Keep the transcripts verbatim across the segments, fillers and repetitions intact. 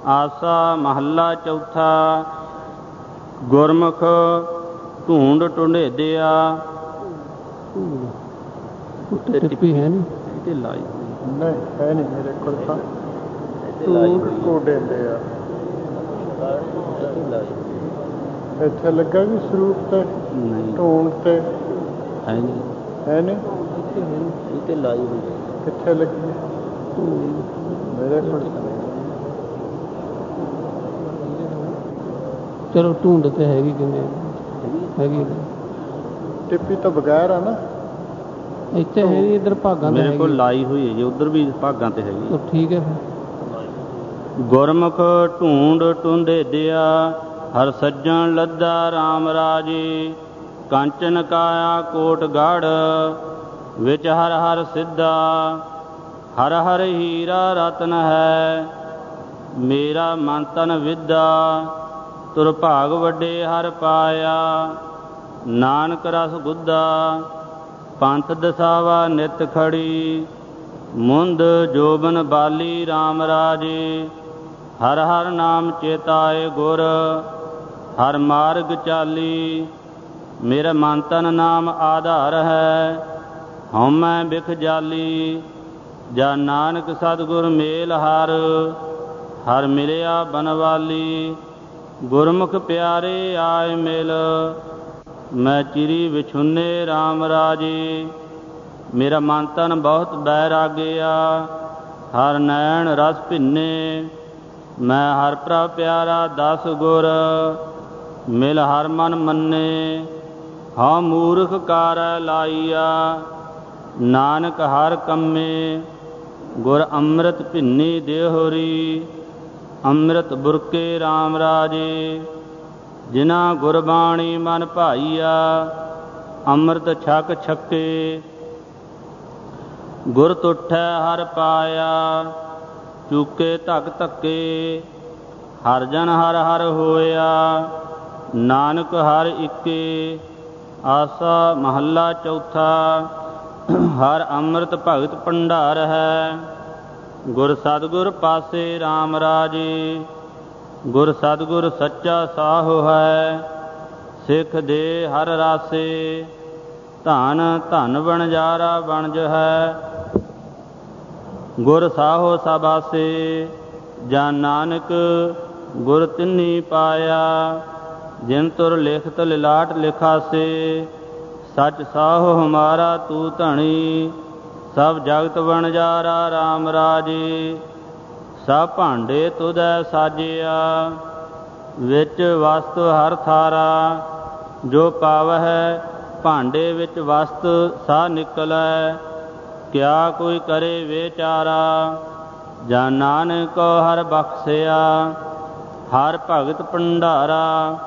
ਆਸਾ ਮਹੱਲਾ ਚੌਥਾ। ਗੁਰਮੁਖ ਢੂੰਡ ਢੁੰਡੇਦਿਆ। ਟਿੱਪੀ ਹੈ ਨਹੀਂ ਤੇ ਲਾਈ ਨਹੀਂ ਹੈ ਨਹੀਂ ਮੇਰੇ ਕੋਲ ਤਾਂ ਢੂੰਡ ਢੁੰਡੇਦਿਆ ਇੱਥੇ ਲੱਗਾ ਵੀ ਸਰੂਪ ਤੇ ਢੂੰਡ ਤੇ ਹੈ ਨਹੀਂ ਹੈ ਨਹੀਂ ਇਹ ਤੇ ਲਾਈ ਹੋਈ ਕਿੱਥੇ ਲੱਗੀ ਮੇਰੇ ਕੋਲ। ਚਲੋ ਢੂੰਡ ਤੇ ਹੈਗੀ ਕਿਵੇਂ ਹੈਗੀ ਟਿੱਪੀ ਤੋਂ ਬਗੈਰ ਆ ਨਾ ਇੱਥੇ ਹੈਗੀ ਇੱਧਰ ਭਾਗਾਂ ਮੇਰੇ ਕੋਲ ਲਾਈ ਹੋਈ ਹੈ ਜੀ ਉੱਧਰ ਵੀ ਭਾਗਾਂ ਤੇ ਹੈਗੀ। ਠੀਕ ਹੈ ਫਿਰ। ਗੁਰਮੁਖ ਢੂੰਡ ਢੁੰਡੇਦਿਆ ਹਰ ਸੱਜਣ ਲੱਦਾ ਰਾਮ ਰਾਜੇ। ਕੰਚਨ ਕਾਇਆ ਕੋਟ ਗੜ ਵਿੱਚ ਹਰ ਹਰ ਸਿੱਧਾ। ਹਰ ਹਰ ਹੀਰਾ ਰਤਨ ਹੈ ਮੇਰਾ ਮਨ ਤਨ ਵਿਦਾ। ਤੁਰ ਭਾਗ ਵੱਡੇ ਹਰ ਪਾਇਆ ਨਾਨਕ ਰਸ ਗੁੱਦਾ। ਪੰਥ ਦਸਾਵਾ ਨਿਤ ਖੜੀ ਮੁੰਦ ਜੋਬਨ ਬਾਲੀ ਰਾਮ ਰਾਜੇ। ਹਰ ਹਰ ਨਾਮ ਚੇਤਾਏ ਗੁਰ ਹਰ ਮਾਰਗ ਚਾਲੀ। ਮੇਰਾ ਮਨ ਤਨ ਨਾਮ ਆਧਾਰ ਹੈ ਹਉਮੈ ਬਿਖ ਜਾਲੀ। ਜਾ ਨਾਨਕ ਸਤਿਗੁਰ ਮੇਲ ਹਰ ਹਰ ਮਿਲਿਆ ਬਨਵਾਲੀ। ਗੁਰਮੁਖ ਪਿਆਰੇ ਆਏ ਮਿਲ ਮੈਂ ਚਿਰੀ ਵਿਛੁੰਨੇ ਰਾਮ ਰਾਜੇ। ਮੇਰਾ ਮਨ ਤਨ ਬਹੁਤ ਬੈਰਾਗਿਆ ਹਰ ਨੈਣ ਰਸ ਭਿੰਨੇ। ਮੈਂ ਹਰ ਪ੍ਰਭ ਪਿਆਰਾ ਦਸ ਗੁਰ ਮਿਲ ਹਰ ਮਨ ਮੰਨੇ। ਹਉ ਮੂਰਖ ਕਾਰੈ ਲਾਈਆ ਨਾਨਕ ਹਰ ਕੰਮੇ। ਗੁਰ ਅੰਮ੍ਰਿਤ ਭਿੰਨੀ ਦੇਹੁਰੀ ਅੰਮ੍ਰਿਤ ਬੁਰਕੇ ਰਾਮ ਰਾਜੇ। ਜਿਨ੍ਹਾਂ ਗੁਰਬਾਣੀ ਮਨ ਭਾਈਆ ਅੰਮ੍ਰਿਤ ਛਕ ਛਕੇ। ਗੁਰ ਤੁਠੈ ਹਰ ਪਾਇਆ ਚੂਕੇ ਧਕ ਧੱਕੇ। ਹਰ ਜਨ ਹਰ ਹਰ ਹੋਇਆ ਨਾਨਕ ਹਰ ਇੱਕੇ। ਆਸਾ ਮਹੱਲਾ ਚੌਥਾ। ਹਰ ਅੰਮ੍ਰਿਤ ਭਗਤ ਭੰਡਾਰ ਹੈ ਗੁਰ ਸਤਿਗੁਰ ਪਾਸੇ ਰਾਮ ਰਾਜੇ। ਗੁਰ ਸਤਿਗੁਰ ਸੱਚਾ ਸਾਹੁ ਹੈ ਸਿੱਖ ਦੇ ਹਰ ਰਾਸੇ। ਧਨ ਧਨ ਵਣਜਾਰਾ ਵਣਜ ਹੈ ਗੁਰ ਸਾਹੋ ਸਭ ਆਸੇ। ਜਾਂ ਨਾਨਕ ਗੁਰ ਤਿੰਨੀ ਪਾਇਆ ਜਿਨ ਤੁਰ ਲਿਖਤ ਲਿਲਾਟ ਲਿਖਾਸੇ। ਸੱਚ ਸਾਹੋ ਹਮਾਰਾ ਤੂੰ ਧਣੀ ਸਭ ਜਗਤ ਵਣਜਾਰਾ ਰਾਮ ਰਾਜੇ। ਸਭ ਭਾਂਡੇ ਤੁਧੈ ਸਾਜਿਆ ਵਿੱਚ ਵਸਤ ਹਰ ਥਾਰਾ। ਜੋ ਪਾਵਹਿ ਭਾਂਡੇ ਵਿੱਚ ਵਸਤ ਸਾ ਨਿਕਲੈ ਕਿਆ ਕੋਈ ਕਰੇ ਵਿਚਾਰਾ। ਜਾਂ ਨਾਨਕ ਹਰ ਬਖਸਿਆ ਹਰ ਭਗਤ ਭੰਡਾਰਾ।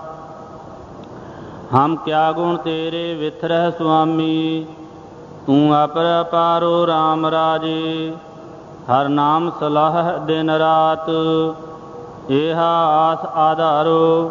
ਹਮ ਕਿਆ ਗੁਣ ਤੇਰੇ ਵਿਥਰਹਿ ਸੁਆਮੀ ਤੂੰ ਅਪਰ ਅਪਾਰੋ ਰਾਮ ਰਾਜੇ। ਹਰ ਨਾਮ ਸਲਾਹ ਦਿਨ ਰਾਤ ਏਹਾ ਆਸ ਆਧਾਰੋ।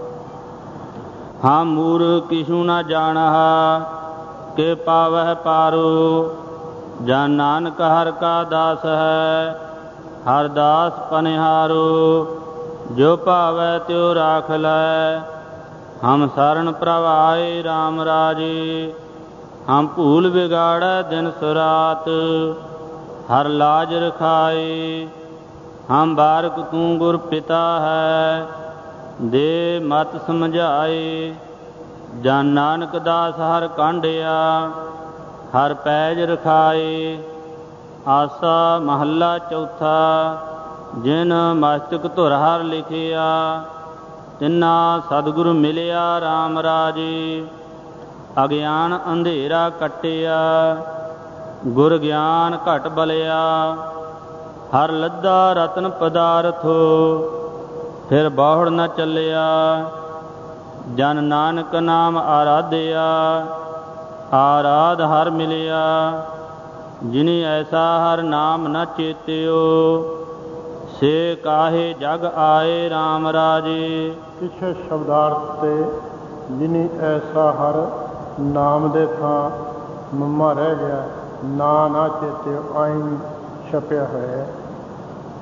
ਹਮ ਮੂਰ ਕਿਛੂ ਨ ਜਾਣਹਾ ਕਿ ਪਾਵਹਿ ਪਾਰੋ। ਜਾਂ ਨਾਨਕ ਹਰ ਕਾ ਦਾਸ ਹੈ ਹਰ ਦਾਸ ਪਨਿਹਾਰੋ। ਜੋ ਭਾਵੈ ਤਿਉ ਰਾਖ ਲੈ ਹਮ ਸਰਣ ਪ੍ਰਭ ਆਏ ਰਾਮ ਰਾਜੇ। ਹਮ ਭੂਲ ਵਿਗਾੜੈ ਦਿਨ ਸੁਰਾਤ ਹਰ ਲਾਜ ਰਖਾਏ। ਹਮ ਬਾਰਕ ਤੂੰ ਗੁਰ ਪਿਤਾ ਹੈ ਦੇ ਮਤ ਸਮਝਾਏ। ਜਾਂ ਨਾਨਕ ਦਾਸ ਹਰ ਕਾਂਢਿਆ ਹਰ ਪੈਜ ਰਖਾਏ। ਆਸਾ ਮਹੱਲਾ ਚੌਥਾ। ਜਿਨ ਮਸਤਕ ਧੁਰ ਹਰ ਲਿਖਿਆ ਤਿਨਾ ਸਤਿਗੁਰ ਮਿਲਿਆ ਰਾਮ ਰਾਜੇ। ਅਗਿਆਨ ਅੰਧੇਰਾ ਕੱਟਿਆ ਗੁਰ ਗਿਆਨ ਘਟ ਬਲਿਆ। ਹਰ ਲੱਦਾ ਰਤਨ ਪਦਾਰਥੋ ਫਿਰ ਬਾਹੜ ਨ ਚੱਲਿਆ। ਜਨ ਨਾਨਕ ਨਾਮ ਆਰਾਧਿਆ ਆਰਾਧ ਹਰ ਮਿਲਿਆ। ਜਿਨੀ ਐਸਾ ਹਰ ਨਾਮ ਨ ਚੇਤਿਓ ਸੇ ਕਾਹੇ ਜਗ ਆਏ ਰਾਮ ਰਾਜੇ। ਕਿਸੇ ਸ਼ਬਦਾਰਥ ਤੇ ਜਿਨੀ ਐਸਾ ਹਰ ਨਾਮ ਦੇ ਥਾਂ ਮੰਮਾ ਰਹਿ ਗਿਆ ਨਾ ਨਾ ਚੇਤਿਓ ਆਈ ਛਪਿਆ ਹੋਇਆ।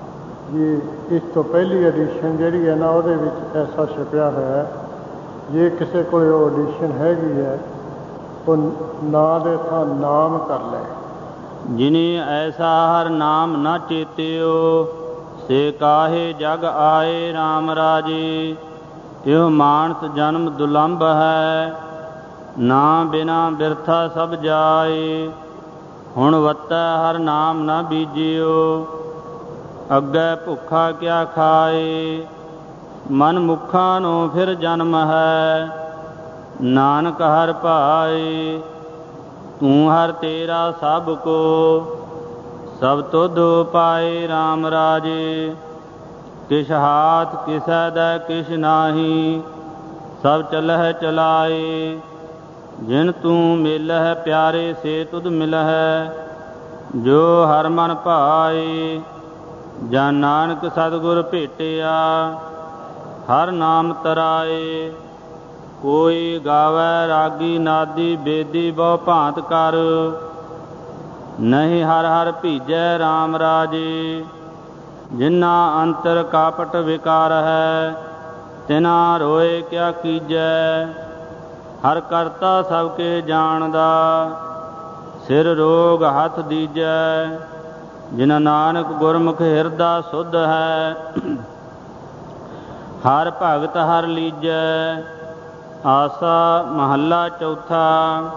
ਜੀ ਇਸ ਤੋਂ ਪਹਿਲੀ ਐਡੀਸ਼ਨ ਜਿਹੜੀ ਹੈ ਨਾ ਉਹਦੇ ਵਿੱਚ ਐਸਾ ਛਪਿਆ ਹੋਇਆ, ਜੇ ਕਿਸੇ ਕੋਲ ਉਹ ਐਡੀਸ਼ਨ ਹੈਗੀ ਹੈ ਉਹ ਨਾਂ ਦੇ ਥਾਂ ਨਾਮ ਕਰ ਲੈ। ਜਿਨੀ ਐਸਾ ਹਰ ਨਾਮ ਨਾ ਚੇਤਿਓ, ਸੇ ਕਾਹੇ ਜਗ ਆਏ ਰਾਮ ਰਾਜੇ। ਇਹੋ ਮਾਨਸ ਜਨਮ ਦੁਲੰਭ ਹੈ, ਨਾ ਬਿਨਾ ਬਿਰਥਾ ਸਭ ਜਾਏ। ਹੁਣ ਵੱਤੈ ਹਰ ਨਾਮ ਨਾ ਬੀਜਿਓ, ਅੱਗੇ ਭੁੱਖਾ ਕਿਆ ਖਾਏ। ਮਨ ਮੁਖਾਂ ਨੂੰ ਫਿਰ ਜਨਮ ਹੈ, ਨਾਨਕ ਹਰ ਭਾਏ। ਤੂੰ ਹਰ ਤੇਰਾ ਸਭ ਕੋ, ਸਭ ਤੁਧ ਪਾਏ ਰਾਮ ਰਾਜੇ। ਕਿਛ ਹਾਥ ਕਿਸੈ ਦੈ ਕਿਛ ਨਾਹੀ, ਸਭ ਚਲਹਿ ਚਲਾਏ। ਜਿਨ ਤੂੰ ਮਿਲਹਿ ਪਿਆਰੇ ਸੇ ਤੁਧ ਮਿਲਹਿ, ਜੋ ਹਰ ਮਨ ਭਾਏ। ਜਨ ਨਾਨਕ ਸਤਿਗੁਰ ਭੇਟਿਆ, ਹਰ ਨਾਮ ਤਰਾਏ। ਕੋਈ ਗਾਵੈ ਰਾਗੀ ਨਾਦੀ ਬੇਦੀ ਬਹੁ ਭਾਂਤ ਕਰ, ਨਹੀਂ ਹਰ ਹਰ ਭੀਜੈ ਰਾਮ ਰਾਜੇ। ਜਿਨ੍ਹਾਂ ਅੰਤਰ ਕਾਪਟ ਵਿਕਾਰ ਹੈ, ਤਿਨਾ ਰੋਏ ਕਿਆ ਕੀਜੈ। ਹਰ ਕਰਤਾ ਸਭ ਕੇ ਜਾਣਦਾ, ਸਿਰ ਰੋਗ ਹੱਥ ਦੀਜੈ। ਜਿਨ ਨਾਨਕ ਗੁਰਮੁਖ ਹਿਰਦਾ ਸੁਧ ਹੈ, ਹਰ ਭਗਤ ਹਰ ਲੀਜੈ। ਆਸਾ ਮਹੱਲਾ ਚੌਥਾ।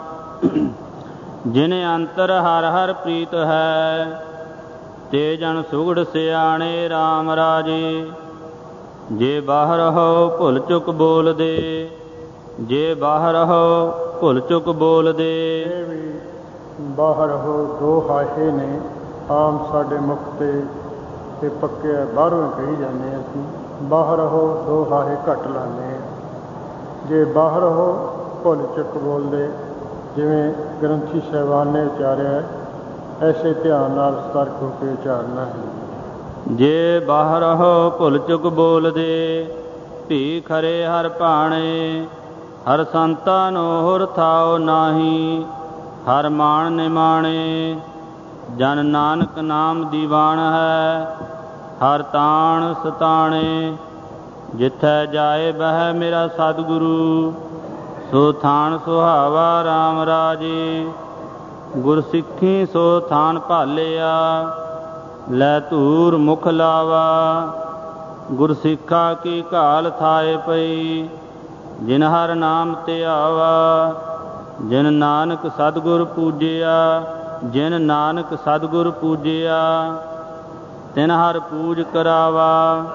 ਜਿਨ ਅੰਤਰ ਹਰ ਹਰ ਪ੍ਰੀਤ ਹੈ, ਤੇ ਜਨ ਸੁਗੜ ਸਿਆਣੇ ਰਾਮ ਰਾਜੇ। ਜੇ ਬਾਹਰ ਹੋ ਭੁੱਲ ਚੁੱਕ ਬੋਲਦੇ, ਜੇ ਬਾਹਰ ਹੋ ਭੁੱਲ ਚੁੱਕ ਬੋਲਦੇ। ਇਹ ਵੀ ਬਾਹਰ ਹੋ ਦੋ ਹਾਸ਼ੇ ਨੇ, ਆਮ ਸਾਡੇ ਮੁਖ ਤੇ ਤੇ ਪੱਕੇ ਬਾਹਰੋਂ ਕਹੀ ਜਾਂਦੇ ਹਾਂ ਅਸੀਂ। ਬਾਹਰ ਹੋ ਦੋ ਹਾਹੇ ਘੱਟ ਲਾਉਂਦੇ ਹਾਂ। ਜੇ ਬਾਹਰ ਹੋ ਭੁੱਲ ਚੁੱਕ ਬੋਲਦੇ, ਜਿਵੇਂ ਗ੍ਰੰਥੀ ਸਾਹਿਬਾਨ ਨੇ ਉਚਾਰਿਆ, ਐਸੇ ਧਿਆਨ ਨਾਲ ਸਤਰਕ ਹੋ ਕੇ ਉਚਾਰਨਾ ਹੈ। ਜੇ ਬਾਹਰ ਹੋ ਭੁੱਲ ਚੁੱਕ ਬੋਲਦੇ, ਭੀ ਖਰੇ ਹਰ ਭਾਣੇ। ਹਰ ਸੰਤਾਂ ਨੂੰ ਹੁਰ ਥਾਉ ਨਾਹੀ, ਹਰ ਮਾਣ ਨਿਮਾਣੇ। ਜਨ ਨਾਨਕ ਨਾਮ ਦੀਵਾਨ ਹੈ, ਹਰ ਤਾਣ ਸਤਾਣੇ। ਜਿੱਥੈ ਜਾਏ ਬਹਿ ਮੇਰਾ ਸਤਿਗੁਰੂ, ਸੋ ਥਾਨ ਸੁਹਾਵਾ ਰਾਮ ਰਾਜੇ। ਗੁਰ ਸਿੱਖੀ ਸੋ ਥਾਨ ਭਾਲਿਆ, ਲੈ ਧੂਰ ਮੁਖ ਲਾਵਾ। ਗੁਰ ਸਿੱਖਾ ਕੀ ਘਾਲ ਥਾਏ ਪਈ, ਜਿਨ ਹਰ ਨਾਮ ਧਿਆਵਾ। ਜਿਨ ਨਾਨਕ ਸਤਿਗੁਰ ਪੂਜਿਆ, ਜਿਨ ਨਾਨਕ ਸਤਿਗੁਰ ਪੂਜਿਆ, ਤਿਨ ਹਰ ਪੂਜ ਕਰਾਵਾ।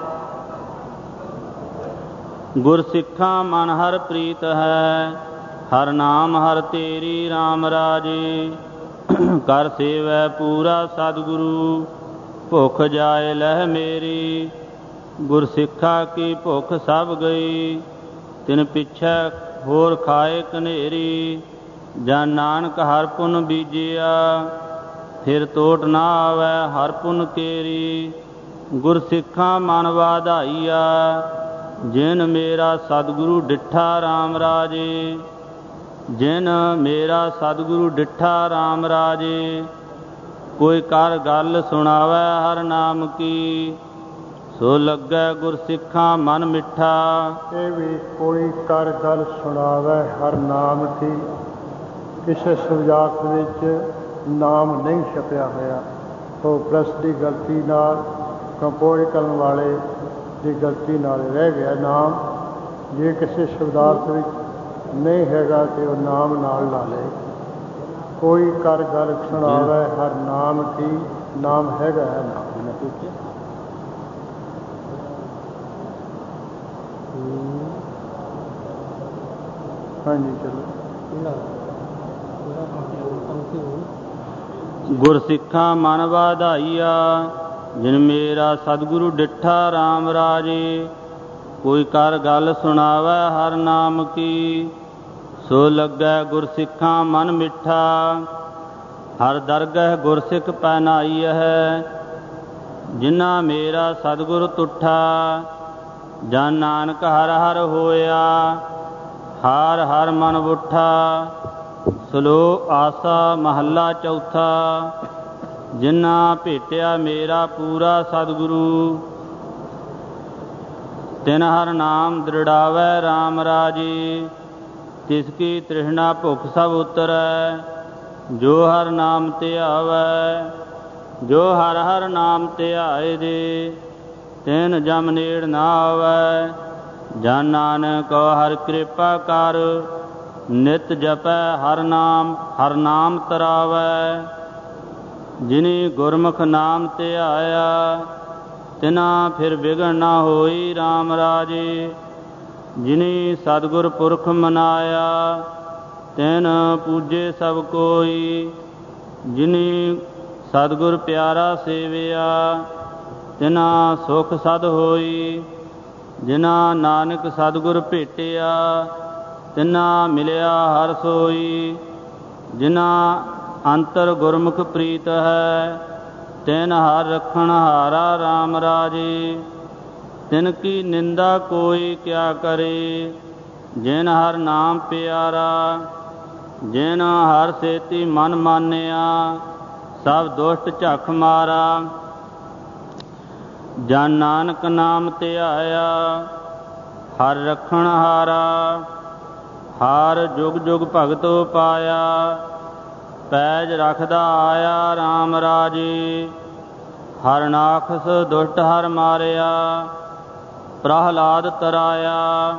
ਗੁਰ ਸਿੱਖਾ ਮਨ ਹਰ ਪ੍ਰੀਤ ਹੈ, ਹਰ ਨਾਮ ਹਰ ਤੇਰੀ ਰਾਮ ਰਾਜੇ। ਕਰ ਸੇਵੈ ਪੂਰਾ ਸਤਿਗੁਰੂ, ਭੁੱਖ ਜਾਏ ਲਹਿ ਮੇਰੀ। ਗੁਰ ਸਿੱਖਾ ਕੀ ਭੁੱਖ ਸਭ ਗਈ, ਤਿਨ ਪਿੱਛੇ ਹੋਰ ਖਾਏ ਕਨੇਰੀ। ਜਨ ਨਾਨਕ ਹਰ ਪੁਨ ਬੀਜਿਆ, ਫਿਰ ਤੋਟ ਨਾ ਆਵੈ ਹਰ ਪੁਨ ਕੇਰੀ। ਗੁਰ ਸਿੱਖਾ ਮਨ ਵਾਧਾਈਆ, ਜਿਨ ਮੇਰਾ ਸਤਿਗੁਰੂ ਡਿਠਾ ਰਾਮ ਰਾਜੇ। ਜਿਨ ਮੇਰਾ ਸਤਿਗੁਰੂ ਡਿਠਾ ਰਾਮ ਰਾਜੇ। ਕੋਈ ਕਰ ਗੱਲ ਸੁਣਾਵੈ ਹਰ ਨਾਮ ਕੀ, ਸੋ ਲੱਗੈ ਗੁਰ ਸਿੱਖਾਂ ਮਨ ਮਿੱਠਾ। ਇਹ ਵੀ ਕੋਈ ਕਰ ਗੱਲ ਸੁਣਾਵੈ ਹਰ ਨਾਮ ਕੀ। ਕਿਸੇ ਸੁਜਾਤ ਵਿੱਚ ਨਾਮ ਨਹੀਂ ਛਪਿਆ ਹੋਇਆ, ਉਹ ਪ੍ਰੈਸ ਦੀ ਗਲਤੀ ਨਾਲ, ਕੰਪੋਜ਼ ਕਰਨ ਵਾਲੇ ਦੀ ਗਲਤੀ ਨਾਲ ਰਹਿ ਗਿਆ ਨਾਮ। ਜੇ ਕਿਸੇ ਸ਼ਬਦਾਰਥ ਵਿੱਚ ਨਹੀਂ ਹੈਗਾ ਤੇ ਉਹ ਨਾਮ ਨਾਲ ਲਾ ਲਏ। ਕੋਈ ਕਰ ਗੱਲ ਸੁਣਾਵੈ ਹਰ ਨਾਮ ਕੀ, ਨਾਮ ਹੈਗਾ ਹੈ ਨਾਮ। ਹਾਂਜੀ ਚਲੋ। ਗੁਰ ਸਿੱਖਾਂ ਮਨ ਵਾਧਾਈਆ, ਜਿਨ ਮੇਰਾ ਸਤਿਗੁਰੂ ਡਿਠਾ ਰਾਮ ਰਾਜੇ। ਕੋਈ ਕਰ ਗੱਲ ਸੁਣਾਵੈ ਹਰ ਨਾਮ ਕੀ, ਸੋ ਲੱਗੈ ਗੁਰ ਸਿੱਖਾਂ ਮਨ ਮਿੱਠਾ। ਹਰ ਦਰਗਹਿ ਗੁਰ ਸਿੱਖ ਪਹਿਨਾਈ ਹੈ, ਜਿਨ੍ਹਾਂ ਮੇਰਾ ਸਤਿਗੁਰ ਤੁਠਾ। ਜਨ ਨਾਨਕ ਹਰ ਹਰ ਹੋਇਆ, ਹਰ ਹਰ ਮਨ ਬੁੱਠਾ। ਸਲੋ ਆਸਾ ਮਹੱਲਾ ਚੌਥਾ। ਜਿਨਾ ਭੇਟਿਆ ਮੇਰਾ ਪੂਰਾ ਸਤਿਗੁਰੂ। ਤਿਨ ਹਰ ਨਾਮ ਦ੍ਰਿੜਾਵੈ ਰਾਮ ਰਾਜੇ, ਤਿਸ ਕੀ ਤ੍ਰਿਸ਼ਨਾ ਭੁਖ ਸਭ ਉਤਰੈ। ਜੋ ਹਰ ਨਾਮ ਧਿਆਵੈ, ਜੋ ਹਰ ਹਰ ਨਾਮ ਧਿਆਏ ਦੇ, ਤਿਨ ਜਮ ਨੇੜ ਨਾ ਆਵੈ। ਜਨ ਨਾਨਕ ਹਰਿ ਕਿਰਪਾ ਕਰ, ਨਿਤ ਜਪੈ ਹਰ ਨਾਮ ਹਰ ਨਾਮ ਤਰਾਵੈ। ਜਿਨੀ ਗੁਰਮੁਖ ਨਾਮ ਧਿਆਇਆ, ਤਿਨਾ ਫਿਰ ਵਿਗਨ ਨਾ ਹੋਈ ਰਾਮ ਰਾਜੇ। ਜਿਨੀ ਸਤਿਗੁਰ ਪੁਰਖ ਮਨਾਇਆ, ਤਿਨ ਪੂਜੇ ਸਭ ਕੋਈ। ਜਿਨੀ ਸਤਿਗੁਰ ਪਿਆਰਾ ਸੇਵਿਆ, ਤਿਨਾ ਸੁਖ ਸਦ ਹੋਈ। ਜਿਨਾ ਨਾਨਕ ਸਤਿਗੁਰ ਭੇਟਿਆ, ਤਿਨਾ ਮਿਲਿਆ ਹਰ ਸੋਈ। ਜਿਨਾ ਅੰਤਰ ਗੁਰਮੁਖ ਪ੍ਰੀਤ ਹੈ, ਤਿਨ ਹਰ ਰਖਣ ਹਾਰਾ ਰਾਮ ਰਾਜੇ। ਤਿਨ ਕੀ ਨਿੰਦਾ ਕੋਈ ਕਿਆ ਕਰੇ, ਜਿਨ ਹਰ ਨਾਮ ਪਿਆਰਾ। ਜਿਨ ਹਰ ਸੇਤੀ ਮਨ ਮਾਨਿਆ, ਸਭ ਦੁਸ਼ਟ ਝਖ ਮਾਰਾ। ਜਨ ਨਾਨਕ ਨਾਮ ਧਿਆਇਆ, ਹਰ ਰਖਣ ਹਾਰਾ। ਹਰ ਜੁਗ ਜੁਗ ਭਗਤੋ ਪਾਇਆ, ਪੈਜ ਰਖਦਾ ਆਇਆ ਰਾਮ ਰਾਜੇ। ਹਰ ਨਾਖਸ ਦੁਸ਼ਟ ਹਰ ਮਾਰਿਆ, ਪ੍ਰਹਲਾਦ ਤਰਾਇਆ।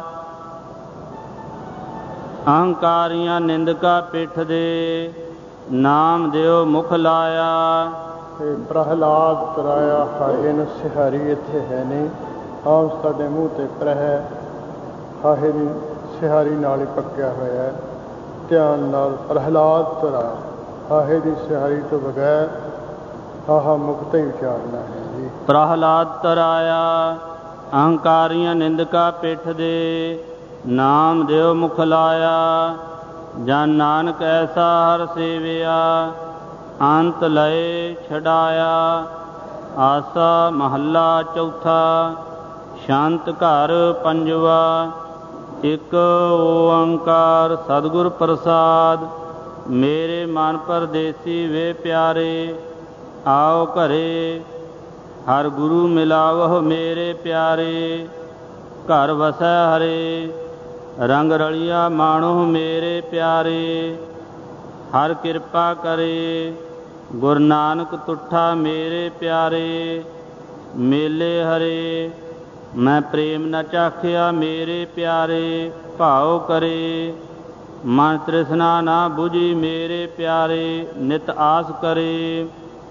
ਅਹੰਕਾਰੀਆਂ ਨਿੰਦਕਾ ਪਿੱਠ ਦੇ, ਨਾਮ ਦਿਓ ਮੁਖ ਲਾਇਆ। ਤੇ ਪ੍ਰਹਲਾਦ ਤਰਾਇਆ ਹਾਹੇ ਨੂੰ ਸਿਹਾਰੀ ਇੱਥੇ ਹੈ ਨਹੀਂ। ਆਮ ਸਾਡੇ ਮੂੰਹ ਤੇ ਪ੍ਰਹਿ ਹਾਹੇ ਦੀ ਸਿਹਾਰੀ ਨਾਲ ਹੀ ਪੱਕਿਆ ਹੋਇਆ ਹੈ। ਧਿਆਨ ਨਾਲ ਪ੍ਰਹਲਾਦ ਤਰਾਇਆ, ਹਾਹੇ ਦੀ ਸਿਹਾਰੀ ਤੋਂ ਬਗੈਰ ਹਾਹਾ ਮੁਕਤ ਹੀ ਉਚਾਰਨਾ ਹੈ ਜੀ। ਪ੍ਰਹਲਾਦ ਤਰਾਇਆ ਅਹੰਕਾਰੀਆਂ ਨਿੰਦਕਾ ਪਿੱਠ ਦੇ, ਨਾਮ ਦਿਓ ਮੁਖ ਲਾਇਆ। ਜਨ ਨਾਨਕ ਐਸਾ ਹਰ ਸੇਵਿਆ, ਅੰਤ ਲਏ ਛਡਾਇਆ। ਆਸਾ ਮਹੱਲਾ ਚੌਥਾ। ਸ਼ਾਂਤ ਘਰ ਪੰਜਵਾ। ਇੱਕ ਓੰਕਾਰ ਸਤਿਗੁਰ ਪ੍ਰਸਾਦ। ਮੇਰੇ ਮਨ ਪਰਦੇਸੀ ਵੇ ਪਿਆਰੇ, ਆਓ ਘਰੇ ਹਰ ਗੁਰੂ ਮਿਲਾਵਹੁ ਮੇਰੇ ਪਿਆਰੇ। ਘਰ ਵਸੈ ਹਰੇ ਰੰਗ ਰਲਿਆ ਮਾਣੋ ਮੇਰੇ ਪਿਆਰੇ। ਹਰ ਕਿਰਪਾ ਕਰੇ ਗੁਰ ਨਾਨਕ ਤੁਠਾ ਮੇਰੇ ਪਿਆਰੇ। ਮੇਲੇ ਹਰੇ ਮੈਂ ਪ੍ਰੇਮ ਨ ਚਾਖਿਆ ਮੇਰੇ ਪਿਆਰੇ। ਭਾਉ ਕਰੇ ਮਨ ਤ੍ਰਿਸ਼ਨਾ ਨਾ ਬੁਝੀ ਮੇਰੇ ਪਿਆਰੇ। ਨਿਤ ਆਸ ਕਰੇ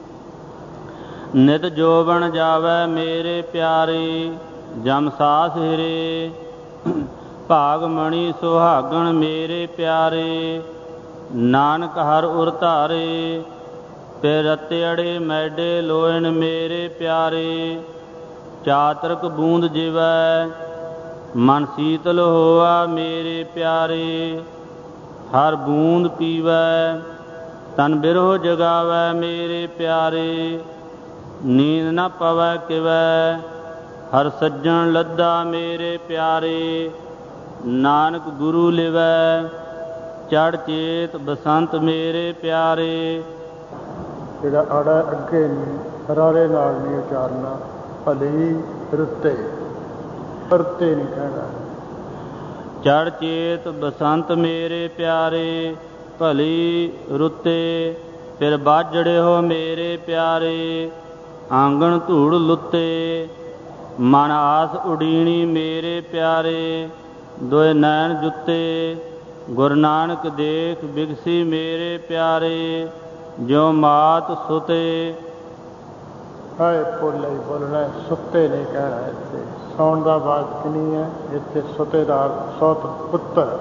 ਨਿਤ ਜੋਬਨ ਜਾਵੈ ਮੇਰੇ ਪਿਆਰੇ। ਜਮ ਸਾਸ ਹਿਰੇ ਭਾਗ ਮਣੀ ਸੁਹਾਗਣ ਮੇਰੇ ਪਿਆਰੇ। ਨਾਨਕ ਹਰ ਉਰ ਧਾਰੇ ਫਿਰ ਰਤਿਅੜੇ ਮੈਡੇ ਲੋਇਣ ਮੇਰੇ ਪਿਆਰੇ। ਚਾਤਰਕ ਬੂੰਦ ਜਿਵੈ ਮਨ ਸੀਤਲ ਹੋਆ ਮੇਰੇ ਪਿਆਰੇ। ਹਰ ਬੂੰਦ ਪੀਵੈ ਤਨ ਬਿਰਹੁ ਜਗਾਵੈ ਮੇਰੇ ਪਿਆਰੇ। ਨੀਂਦ ਨ ਪਵੈ ਕਿਵੈ ਹਰ ਸੱਜਣ ਲੱਦਾ ਮੇਰੇ ਪਿਆਰੇ। ਨਾਨਕ ਗੁਰੂ ਲਿਵੈ ਚੜ੍ਹ ਚੇਤ ਬਸੰਤ ਮੇਰੇ ਪਿਆਰੇ। ਜਿਹੜਾ ਆੜਾ ਅੱਗੇ ਨਹੀਂ ਰਾਰੇ ਨਾਲ ਨਹੀਂ ਉਚਾਰਨਾ। ਭਲੀ ਰੁੱਤੇ ਪਰਤੇ ਨਹੀਂ ਕਹਿਣਾ। ਚੜ੍ਹ ਚੇਤ ਬਸੰਤ ਮੇਰੇ ਪਿਆਰੇ। ਭਲੀ ਰੁੱਤੇ ਫਿਰ ਬਾਜੜਿਓ ਮੇਰੇ ਪਿਆਰੇ। ਆਂਗਣ ਧੂੜ ਲੁੱਤੇ ਮਨ ਆਸ ਉਡੀਣੀ ਮੇਰੇ ਪਿਆਰੇ। ਦੋਏ ਨੈਣ ਜੁੱਤੇ ਗੁਰੂ ਨਾਨਕ ਦੇਖ ਬਿਗਸੀ ਮੇਰੇ ਪਿਆਰੇ। ਜਿਉ ਮਾਤ ਸੁਤੇ ਹਾਏ ਪੋਲੇ ਹੀ ਬੋਲਣਾ, ਸੁੱਤੇ ਨਹੀਂ ਕਹਿਣਾ। ਇੱਥੇ ਸੌਣ ਦਾ ਵਾਕ ਨਹੀਂ ਹੈ, ਇੱਥੇ ਸੁਤੇ ਦਾ ਸੌਤ ਪੁੱਤਰ।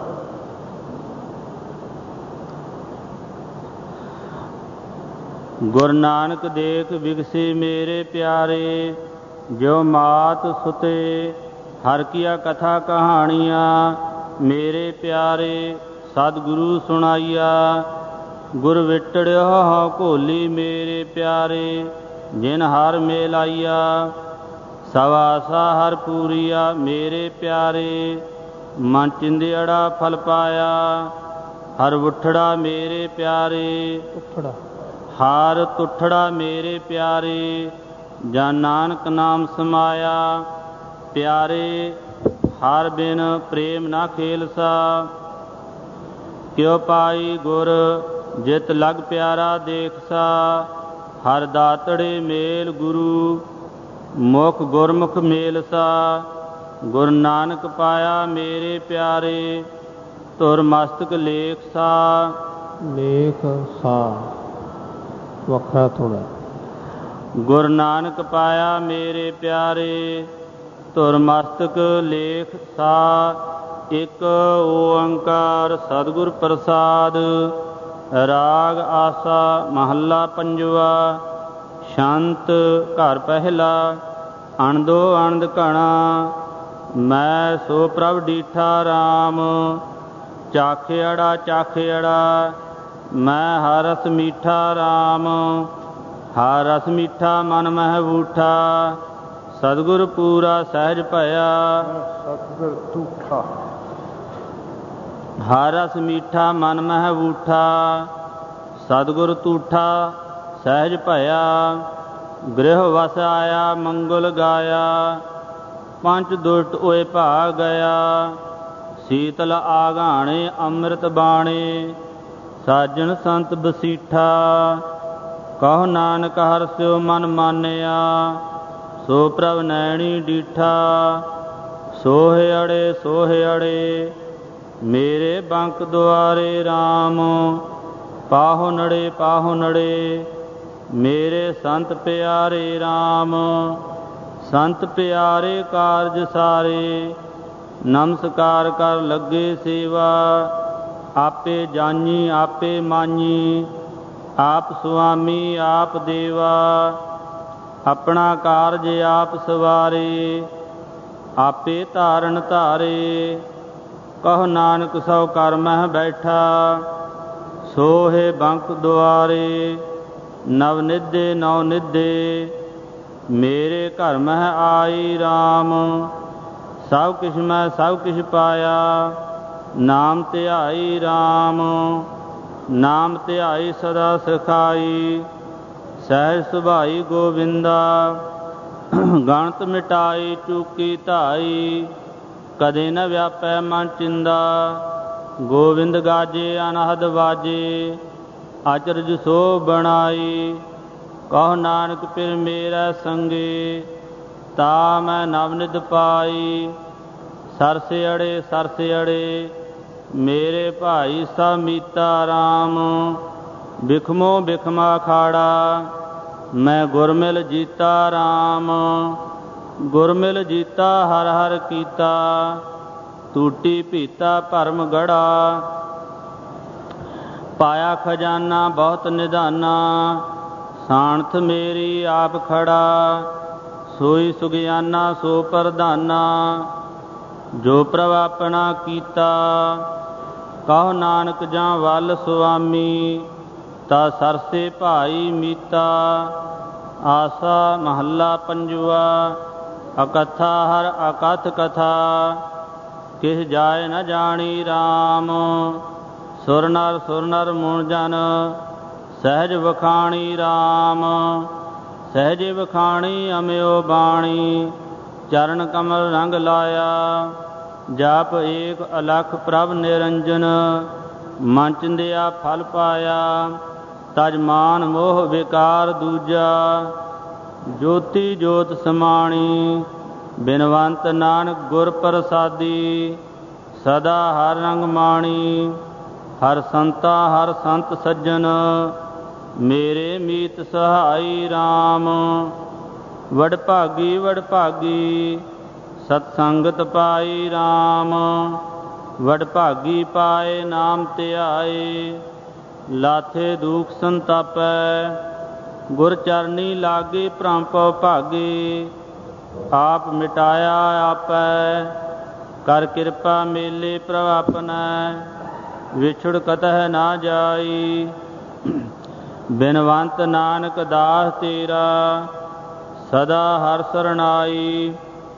ਗੁਰੂ ਨਾਨਕ ਦੇਖ ਬਿਗਸੀ ਮੇਰੇ ਪਿਆਰੇ। ਜਿਉ ਮਾਤ ਸੁਤੇ ਹਰ ਕੀਆ ਕਥਾ ਕਹਾਣੀਆਂ ਮੇਰੇ ਪਿਆਰੇ। ਸਤਿਗੁਰੂ ਸੁਣਾਈਆ ਗੁਰ ਵਿਟੜਿਓ ਹਉ ਘੋਲੀ ਮੇਰੇ ਪਿਆਰੇ। ਜਿਨ ਹਰ ਮੇਲਾਈਆ ਸਭ ਆਸਾ ਹਰ ਪੂਰੀਆ ਮੇਰੇ ਪਿਆਰੇ। ਮਨ ਚਿੰਦਿਅੜਾ ਫਲ ਪਾਇਆ ਹਰ ਉਠੜਾ ਮੇਰੇ ਪਿਆਰੇ। ਉਠੜਾ ਹਾਰ ਤੁਠੜਾ ਮੇਰੇ ਪਿਆਰੇ, ਜਨ ਨਾਨਕ ਨਾਮ ਸਮਾਇਆ। ਪਿਆਰੇ ਹਰ ਬਿਨ ਪ੍ਰੇਮ ਨਾ ਖੇਲਸਾ, ਕਿਉ ਪਾਈ ਗੁਰ ਜਿਤ ਲਗ ਪਿਆਰਾ ਦੇਖਸਾ। ਹਰ ਦਾਤੜੇ ਮੇਲ ਗੁਰੂ, ਮੁਖ ਗੁਰਮੁਖ ਮੇਲਸਾ। ਗੁਰ ਨਾਨਕ ਪਾਇਆ ਮੇਰੇ ਪਿਆਰੇ, ਧੁਰ ਮਸਤਕ ਲੇਖ ਸਾ। ਲੇਖ ਸਾ ਵੱਖਰਾ ਥੋੜਾ। ਗੁਰ ਨਾਨਕ ਪਾਇਆ ਮੇਰੇ ਪਿਆਰੇ, ਧੁਰ ਮਸਤਕ ਲੇਖ ਸਾ। ਇਕ ਓੰਕਾਰ ਸਤਿਗੁਰ ਪ੍ਰਸਾਦ। ਰਾਗ ਆਸਾ ਮਹੱਲਾ ਪੰਜਵਾ। ਸ਼ੰਤ ਘਰ ਪਹਿਲਾ। ਅਣਦੋ ਅਣਦ ਘਣਾ, ਮੈਂ ਸੋ ਪ੍ਰਭ ਡੀਠਾ ਰਾਮ। ਚਾਖਿਆੜਾ ਚਾਖਿਆੜਾ, ਮੈਂ ਹਰ ਰਸ ਮੀਠਾ ਰਾਮ। ਹਰ ਰਸ ਮੀਠਾ ਮਨ ਮਹਿ ਬੂਠਾ, ਸਤਿਗੁਰ ਪੂਰਾ ਸਹਿਜ ਭਇਆ। ਸਤਿਗੁਰ ਤੂਠਾ। ਹਰ ਰਸ ਮੀਠਾ ਮਨ ਮਹਿ ਬੂਠਾ, ਸਤਿਗੁਰ ਤੂਠਾ ਸਹਿਜ ਭਇਆ। ਗ੍ਰਹਿ ਵਸ ਆਇਆ ਮੰਗਲ ਗਾਇਆ, ਪੰਚ ਦੁਸ਼ਟ ਓਏ ਭਾਗ ਗਿਆ। ਸੀਤਲ ਆਗਾਣੇ ਅੰਮ੍ਰਿਤ ਬਾਣੇ, ਸਾਜਣ ਸੰਤ ਬਸੀਠਾ। ਕਹੋ ਨਾਨਕ ਹਰਿ ਮਨ ਮਾਨਿਆ, ਸੋ ਪ੍ਰਭ ਨੈਣੀ ਡੀਠਾ। ਸੋਹਿ ਅੜੇ ਸੋਹਿ ਅੜੇ, ਮੇਰੇ ਬੰਕ ਦੁਆਰੇ ਰਾਮ। ਪਾਹੋ ਨੜੇ ਪਾਹੋ ਨੜੇ, ਮੇਰੇ ਸੰਤ ਪਿਆਰੇ ਰਾਮ। ਸੰਤ ਪਿਆਰੇ ਕਾਰਜ ਸਾਰੇ, ਨਮਸਕਾਰ ਕਰ ਲੱਗੇ ਸੇਵਾ। ਆਪੇ ਜਾਨੀ ਆਪੇ ਮਾਨੀ, ਆਪ ਸੁਆਮੀ ਆਪ ਦੇਵਾ। ਆਪਣਾ ਕਾਰਜ ਆਪ ਸਵਾਰੇ, ਆਪੇ ਧਾਰਨ ਧਾਰੇ। ਕਹੋ ਨਾਨਕ ਸੋ ਕਰ ਮਹਿ ਬੈਠਾ, ਸੋਹੇ ਬੰਕ ਦੁਆਰੇ। ਨਵ ਨਿਧੇ ਨੌ ਨਿਧੇ, ਮੇਰੇ ਘਰ ਮਹਿ ਆਈ ਰਾਮ। ਸਭ ਕਿਛ ਮੈਂ ਸਭ ਕਿਛ ਪਾਇਆ, ਨਾਮ ਧਿਆਈ ਰਾਮ। ਨਾਮ ਧਿਆਈ ਸਦਾ ਸਿਖਾਈ, ਸਹਿਜ ਸੁਭਾਈ ਗੋਬਿੰਦਾ। ਗਣਤ ਮਿਟਾਈ ਚੂਕੀ ਧਾਈ, ਕਦੇ ਨ ਵਿਆਪੈ ਮਨ ਚਿੰਦਾ। ਗੋਬਿੰਦ ਗਾਜੇ ਅਨਹਦ ਵਾਜੇ, ਅਚਰਜ ਸੋ ਬਣਾਈ। ਕਹੋ ਨਾਨਕ ਪਿਰ ਮੇਰਾ ਸੰਗੇ, ਤਾ ਮੈਂ ਨਵ ਨਿਧ ਪਾਈ। ਸਰਸ ਅੜੇ ਸਰਸ ਅੜੇ, ਮੇਰੇ ਭਾਈ ਸਭ ਮੀਤਾ ਰਾਮ। ਬਿਖਮੋ ਬਿਖਮਾ ਖਾੜਾ, ਮੈਂ ਗੁਰਮਿਲ ਜੀਤਾ ਰਾਮ। ਗੁਰਮਿਲ ਜੀਤਾ ਹਰ ਹਰ ਕੀਤਾ, ਟੂਟੀ ਭੀਤਾ ਭਰਮ ਗੜਾ। ਪਾਇਆ ਖਜ਼ਾਨਾ ਬਹੁਤ ਨਿਧਾਨਾ, ਸਾਣਥ ਮੇਰੀ ਆਪ ਖੜਾ। ਸੋਈ ਸੁਗਿਆਨਾ ਸੋ ਪ੍ਰਧਾਨਾ, ਜੋ ਪ੍ਰਭ ਆਪਣਾ ਕੀਤਾ। ਕਹੋ ਨਾਨਕ ਜਾਂ ਵੱਲ ਸੁਆਮੀ, ਤਾ ਸਰਸੇ ਭਾਈ ਮੀਤਾ। ਆਸਾ ਮਹੱਲਾ ਪੰਜਵਾ। ਅਕਥਾ ਹਰ ਅਕਥ ਕਥਾ, ਕਿਸ ਜਾਏ ਨ ਜਾਣੀ ਰਾਮ। ਸੁਰ ਨਰ ਸੁਰ ਨਰ ਮੁਣ ਜਨ, ਸਹਿਜ ਵਖਾਣੀ ਰਾਮ। ਸਹਿਜ ਵਖਾਣੀ ਅਮਿਓ ਬਾਣੀ, ਚਰਨ ਕਮਲ ਰੰਗ ਲਾਇਆ। ਜਪ ਏਕ ਅਲਖ ਪ੍ਰਭ ਨਿਰੰਜਨ, ਮਨ ਚਿੰਦਿਆ ਫਲ ਪਾਇਆ। ਤਜ ਮਾਨ ਮੋਹ ਵਿਕਾਰ ਦੂਜਾ, ਜੋਤੀ ਜੋਤ ਸਮਾਣੀ। ਬਿਨਵੰਤ ਨਾਨਕ ਗੁਰ ਪ੍ਰਸਾਦੀ, ਸਦਾ ਹਰ ਰੰਗ ਮਾਣੀ। ਹਰ ਸੰਤਾ ਹਰ ਸੰਤ ਸੱਜਣ, ਮੇਰੇ ਮੀਤ ਸਹਾਈ ਰਾਮ। ਵਡਭਾਗੀ ਵਡਭਾਗੀ, ਸਤ ਸੰਗਤ ਪਾਈ ਰਾਮ। ਵਡਭਾਗੀ ਪਾਏ ਨਾਮ ਧਿਆਏ, ਲਾਥੇ ਦੁਖ ਸੰਤਾਪੈ। ਗੁਰ ਚਰਨੀ ਲਾਗੇ ਭ੍ਰਮ ਭਉ ਭਾਗੇ, ਆਪ ਮਿਟਾਇਆ ਆਪੈ। ਕਰ ਕਿਰਪਾ ਮੇਲੇ ਪ੍ਰਭ ਆਪਨੈ, ਵਿਛੁੜ ਕਤਹਿ ਨਾ ਜਾਈ। ਬਿਨਵੰਤ ਨਾਨਕ ਦਾਸ ਤੇਰਾ, ਸਦਾ ਹਰ ਸਰਣਾਈ।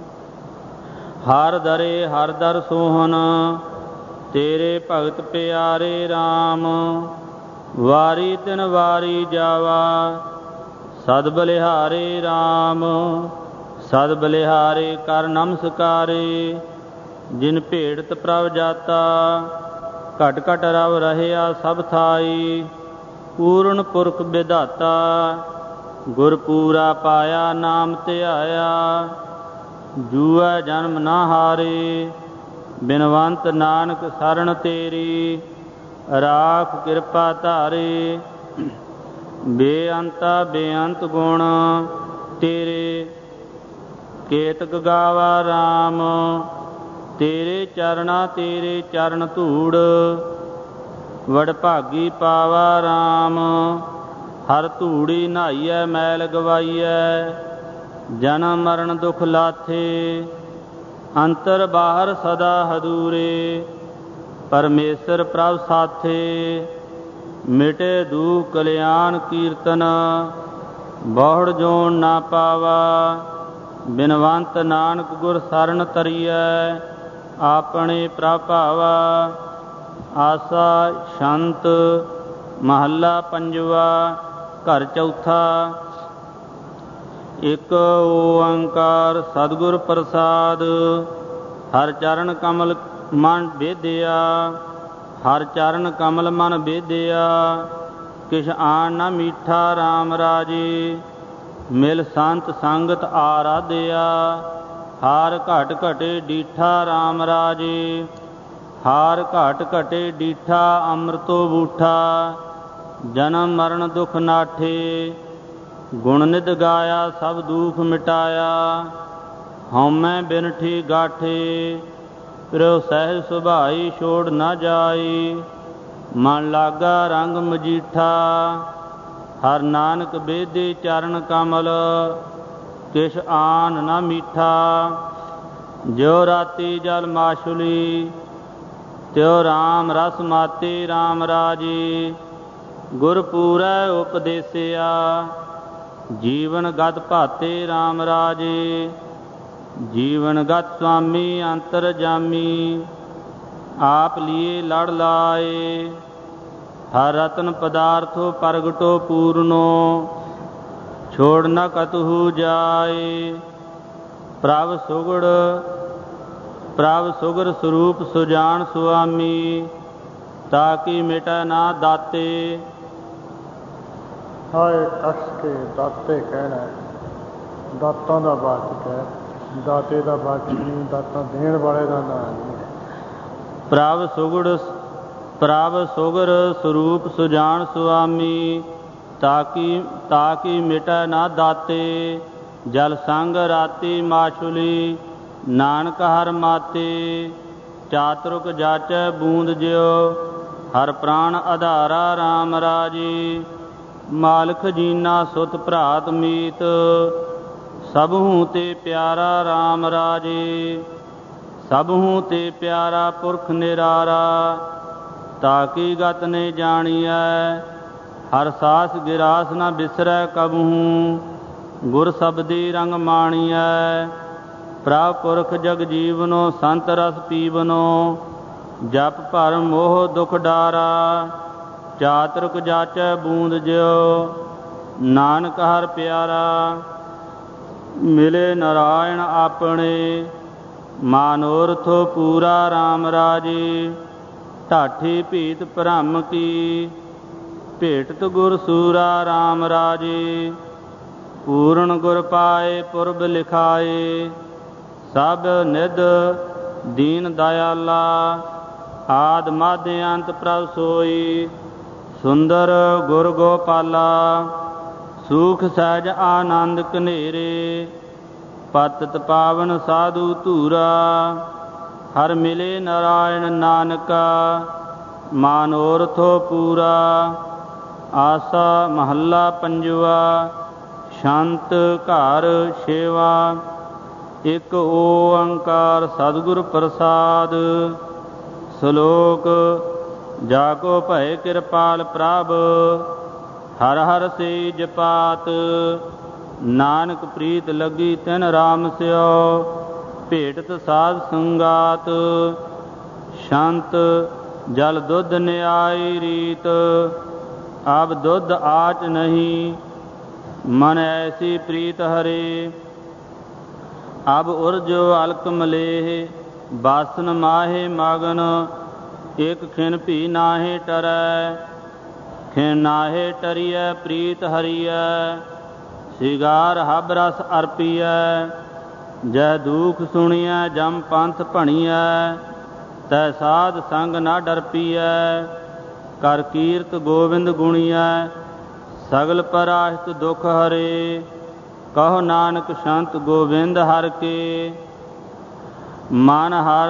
ਹਰ ਦਰੇ ਹਰ ਦਰ ਸੋਹਨ, ਤੇਰੇ ਭਗਤ ਪਿਆਰੇ ਰਾਮ। ਵਾਰੀ ਤਿਨ ਵਾਰੀ ਜਾਵਾ ਸਦ ਬਲਿਹਾਰੇ ਰਾਮ। ਸਦ ਬਲਿਹਾਰੇ ਕਰ ਨਮਸਕਾਰੇ ਜਿਨ ਭੇੜਤ ਪ੍ਰਭ ਜਾਤਾ। ਘਟ ਘਟ ਰਵ ਰਹਿਆ ਸਭ ਥਾਈ ਪੂਰਨ ਪੁਰਖ ਵਿਧਾਤਾ। ਗੁਰ ਪੂਰਾ ਪਾਇਆ ਨਾਮ ਧਿਆਇਆ ਜੂਐ ਜਨਮ ਨਾ ਹਾਰੇ। ਬਿਨਵੰਤ ਨਾਨਕ ਸਰਣ ਤੇਰੀ ਰਾਖ ਕਿਰਪਾ ਧਾਰੇ। ਬੇਅੰਤਾ ਬੇਅੰਤ ਗੁਣ ਤੇਰੇ ਕੇਤਕ ਗਾਵਾ ਰਾਮ। ਤੇਰੇ ਚਰਣਾ ਤੇਰੇ ਚਰਨ ਧੂੜ ਵਡਭਾਗੀ ਪਾਵਾ ਰਾਮ। ਹਰ ਧੂੜੀ ਨਹਾਈਐ ਮੈਲ ਗਵਾਈਐ ਜਨਮ ਮਰਨ ਦੁਖ ਲਾਥੇ। ਅੰਤਰ ਬਾਹਰ ਸਦਾ ਹਦੂਰੇ ਪਰਮੇਸ਼ਰ ਪ੍ਰਭ ਸਾਥੇ। ਮਿਟੇ ਦੁਖ ਕਲਿਆਣ ਕੀਰਤਨ ਬਹੁੜ ਜੋਨ ਨਾ ਪਾਵਾ। ਬਿਨਵੰਤ ਨਾਨਕ ਗੁਰ ਸਰਨ ਤਰੀਐ ਆਪਣੇ ਪ੍ਰਭ ਭਾਵਾ। ਆਸਾ ਸ਼ੰਤ ਮਹੱਲਾ ਪੰਜਵਾ ਘਰ ਚੌਥਾ। ਇਕ ਓੰਕਾਰ ਸਤਿਗੁਰ ਪ੍ਰਸਾਦ। ਹਰ ਚਰਨ ਕਮਲ ਮਨ ਬੇਦਿਆ। ਹਰ ਚਰਨ ਕਮਲ ਮਨ ਬੇਦਿਆ ਕਿਛ ਆਨ ਨਾ ਮੀਠਾ ਰਾਮ ਰਾਜੇ। ਮਿਲ ਸੰਤ ਸੰਗਤ ਆਰਾਧਿਆ ਹਾਰ ਘਟ ਘਟੇ ਡੀਠਾ ਰਾਮ ਰਾਜੇ। ਹਾਰ ਘਟ ਘਟੇ ਡੀਠਾ ਅੰਮ੍ਰਿਤੋ ਬੂਠਾ ਜਨਮ ਮਰਨ ਦੁਖ ਨਾਠੇ। ਗੁਣ ਨਿਧ ਗਾਇਆ ਸਭ ਦੁਖ ਮਿਟਾਇਆ ਹਉਮੈ ਬਿਨਠੀ ਗਾਠੇ। ਪ੍ਰਭ ਸਹਿਜ ਸੁਭਾਈ ਛੋੜ ਨਾ ਜਾਈ ਮਨ ਲਾਗਾ ਰੰਗ ਮਜੀਠਾ। ਹਰ ਨਾਨਕ ਬੇਦੇ ਚਰਨ ਕਮਲ ਕਿਛ ਆਨ ਨਾ ਮੀਠਾ। ਜਿਉ ਰਾਤੀ ਜਲ ਮਾਛੁਲੀ ਤਿਉ ਰਾਮ ਰਸ ਮਾਤੇ ਰਾਮ ਰਾਜੇ। ਗੁਰ ਪੂਰੈ ਉਪਦੇਸਿਆ ਜੀਵਨ ਗਤ ਭਾਤੇ ਰਾਮ ਰਾਜੇ। ਜੀਵਨ ਗਤ ਸੁਆਮੀ ਅੰਤਰ ਜਾਮੀ ਆਪ ਲੀਏ ਲੜ ਲਾਏ। ਹਰ ਰਤਨ ਪਦਾਰਥੋ ਪ੍ਰਗਟੋ ਪੂਰਨੋ ਛੋੜ ਨ ਕਤਹੂ ਜਾਏ। ਪ੍ਰਭ ਸੁਗੜ ਪ੍ਰਭ ਸੁਗਰ ਸਰੂਪ ਸੁਜਾਨ ਸੁਆਮੀ ਤਾਕਿ ਮਿਟੈ ਨਾ ਦਾਤੇ। ਹਾਏ ਕਸ ਕੇ ਦਾਤੇ ਕਹਿਣਾ ਦਾਤਾਂ ਦਾ ਵਾਚਕ ਹੈ। ਦਾਤੇ ਦਾ ਵਾਚਕ ਨਹੀਂ ਦਾਤਾਂ ਦੇਣ ਵਾਲੇ ਦਾ ਨਾਂ ਨਹੀਂ ਹੈ। ਪ੍ਰਭ ਸੁਗੜ ਪ੍ਰਭ ਸੁਗਰ ਸਰੂਪ ਸੁਜਾਨ ਸੁਆਮੀ ਤਾਕਿ ਤਾਕਿ ਮਿਟੈ ਨਾ ਦਾਤੇ। ਜਲ ਸੰਗ ਰਾਤੀ ਮਾਛੁਲੀ ਨਾਨਕ ਹਰ ਮਾਤੇ। ਚਾਤੁਰਕ ਜਾਚੈ ਬੂੰਦ ਜਿਉ ਹਰ ਪ੍ਰਾਣ ਆਧਾਰਾ ਰਾਮ ਰਾਜੇ। ਮਾਲਕ ਜੀਨਾ ਸੁਤ ਭਰਾਤ ਮੀਤ ਸਭਹੂ ਤੇ ਪਿਆਰਾ ਰਾਮ ਰਾਜੇ। ਸਭਹੂ ਤੇ ਪਿਆਰਾ ਪੁਰਖ ਨਿਰਾਰਾ ਤਾਕੀ ਗਤ ਨੇ ਜਾਣੀਐ। ਹਰ ਸਾਸ ਗਿਰਾਸ ਨ ਬਿਸਰੈ ਕਬਹੂ ਗੁਰ ਸਬਦੀ ਰੰਗ ਮਾਣੀਐ। ਪ੍ਰਭ ਪੁਰਖ ਜਗ ਜੀਵਨੋ ਸੰਤ ਰਸ ਪੀਵਨੋ ਜਪ ਭਰ ਮੋਹ ਦੁਖ ਡਾਰਾ। ਚਾਤੁਰਕ ਜਾਚੈ ਬੂੰਦ ਜਿਉ ਨਾਨਕ ਹਰ ਪਿਆਰਾ। ਮਿਲੇ ਨਾਰਾਇਣ ਆਪਣੇ ਮਾਨੋਰਥ ਪੂਰਾ ਰਾਮ ਰਾਜੇ। ਢਾਠੀ ਭੀਤ ਭ੍ਰਮ ਕੀ ਭੇਟਤ ਗੁਰ ਸੂਰਾ ਰਾਮ ਰਾਜੇ। ਪੂਰਨ ਗੁਰ ਪਾਏ ਪੁਰਬ ਲਿਖਾਏ ਸਭ ਨਿਧ ਦੀਨ ਦਇਆਲਾ। ਆਦ ਮਧ ਅੰਤ ਪ੍ਰਭ ਸੋਈ ਸੁੰਦਰ ਗੁਰ ਗੋਪਾਲਾ। ਸੂਖ ਸਹਿਜ ਆਨੰਦ ਕਨੇਰੇ ਪਤਿਤ ਪਾਵਨ ਸਾਧੂ ਧੂਰਾ। ਹਰ ਮਿਲੇ ਨਾਰਾਇਣ ਨਾਨਕਾ ਮਾਨੋਰਥੋ ਪੂਰਾ। ਆਸਾ ਮਹੱਲਾ ਪੰਜਵਾ ਸ਼ੰਤ ਘਰ ਛੇਵਾ। ਇਕ ਓੰਕਾਰ ਸਤਿਗੁਰ ਪ੍ਰਸਾਦ। ਸ਼ਲੋਕ ਜਾ ਕੋ ਭੈ ਕਿਰਪਾਲ ਪ੍ਰਭ ਹਰ ਹਰ ਸੇ ਜਪਾਤ। ਨਾਨਕ ਪ੍ਰੀਤ ਲੱਗੀ ਤਿਨ ਰਾਮ ਸਿਓ ਭੇਟਤ ਸਾਧ ਸੰਗਾਤ। ਸ਼ੰਤ ਜਲ ਦੁੱਧ ਨਿਆਈ ਰੀਤ अब दुध आच नहीं, मन ऐसी प्रीत हरे। अब उर्जो अलक मलेह, बासन माहे मगन। एक खिन भी नाहे टरै, खिन नाहे टरिय प्रीत हरिय। सिगार हब रस अर्पिय, जह दुख सुनिय जम पंथ भणिय। तै साध संग न डरपिय, कर कीर्त गोविंद गुणिय। सगल पराहित दुख हरे, कहो नानक संत गोविंद हर के। मन हर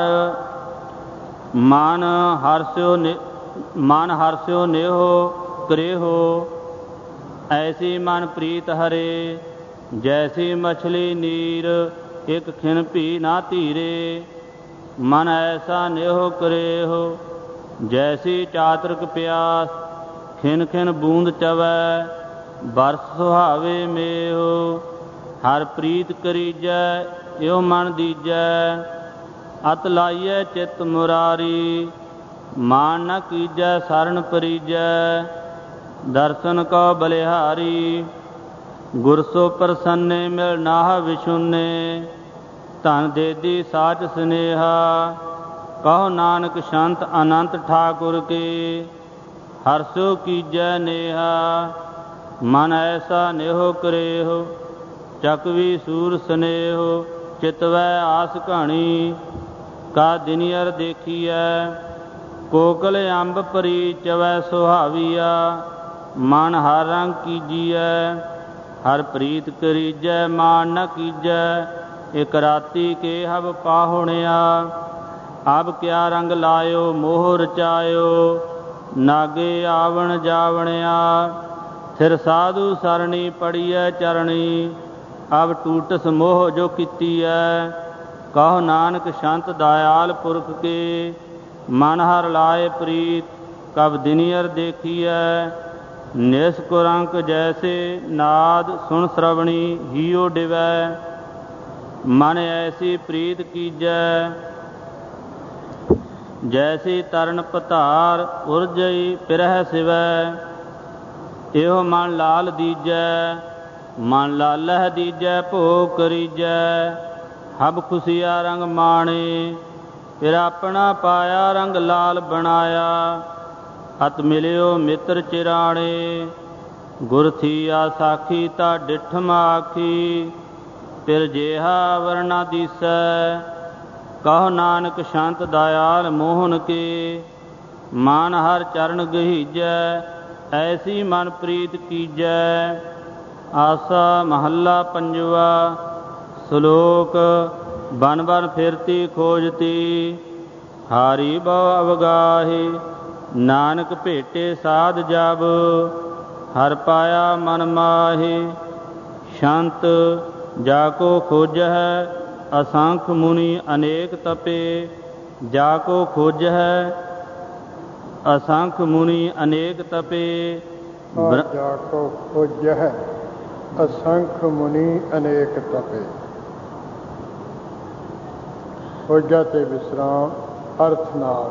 मन हर्ष्यो ने मन हर्ष्यो नेहो करेहो। ऐसी मन प्रीत हरे, जैसी मछली नीर एक खिन भी ना धीरे। मन ऐसा नेहो करेहो, जैसी चातरक प्यास खिन खिन बूंद चवै। बरस सुहावे मेहो, हर प्रीत करीजै यो मन दीजै। अत लाइयै चित मुरारी, मान न कीजै सरन परीजै। दर्शन को बलिहारी, गुरसो प्रसन्ने मिल नाह विशुन्ने। धन देदी साच स्नेहा, कहो नानक संत अनंत ठाकुर के। हर्षो कीजै नेहा, मन ऐसा नेहो करेहो। चकवी सूर स्नेहो, चितवै आस घणी। का दिनियर देखियै, कोकल अंब परी चवै सुहाविया। मन हर रंग कीजिए, हर प्रीत करीजै मान न कीजै। एक राती के हब पाहुणिया, अब क्या रंग लायो मोह रचायो। नागे आवण जावणिया, थिर साधु सरणी पड़िय चरणी। अब टूटस मोह जो कीती है, कहो नानक संत दयाल पुरख के। मन हर लाए प्रीत, कब दिनियर देखिए। निष्कुरंक जैसे नाद सुन श्रवणी हियो डिवै। मन ऐसी प्रीत कीजै, जैसी तरन पतार उर्जई पिरह सिवै। एहो मन लाल दीजै, मन लालह दीजै भोग करीजै। हब खुशिया रंग माणे, फिर अपना पाया रंग लाल बनाया। अत मिलियो मित्र चिराणे, गुर थीया साखी ता डिठम आखी। फिर जेहा वरना दीसै, कहो नानक संत दयाल मोहन के। मान हर चरण गहीजै, ऐसी मन प्रीत कीजै। आसा महला पंजवा। श्लोक बन बन फिरती खोजती, हारी बहु अवगाही। नानक भेटे साध जब, हर पाया मन माही। संत जाको खोज है, असंख मुनि अनेक तपे। जाको खोज है, असंख मुनि अनेक तपे। जाको खोज है, असंख मुनि अनेक तपे। खोजा ते विश्राम अर्थ नाल।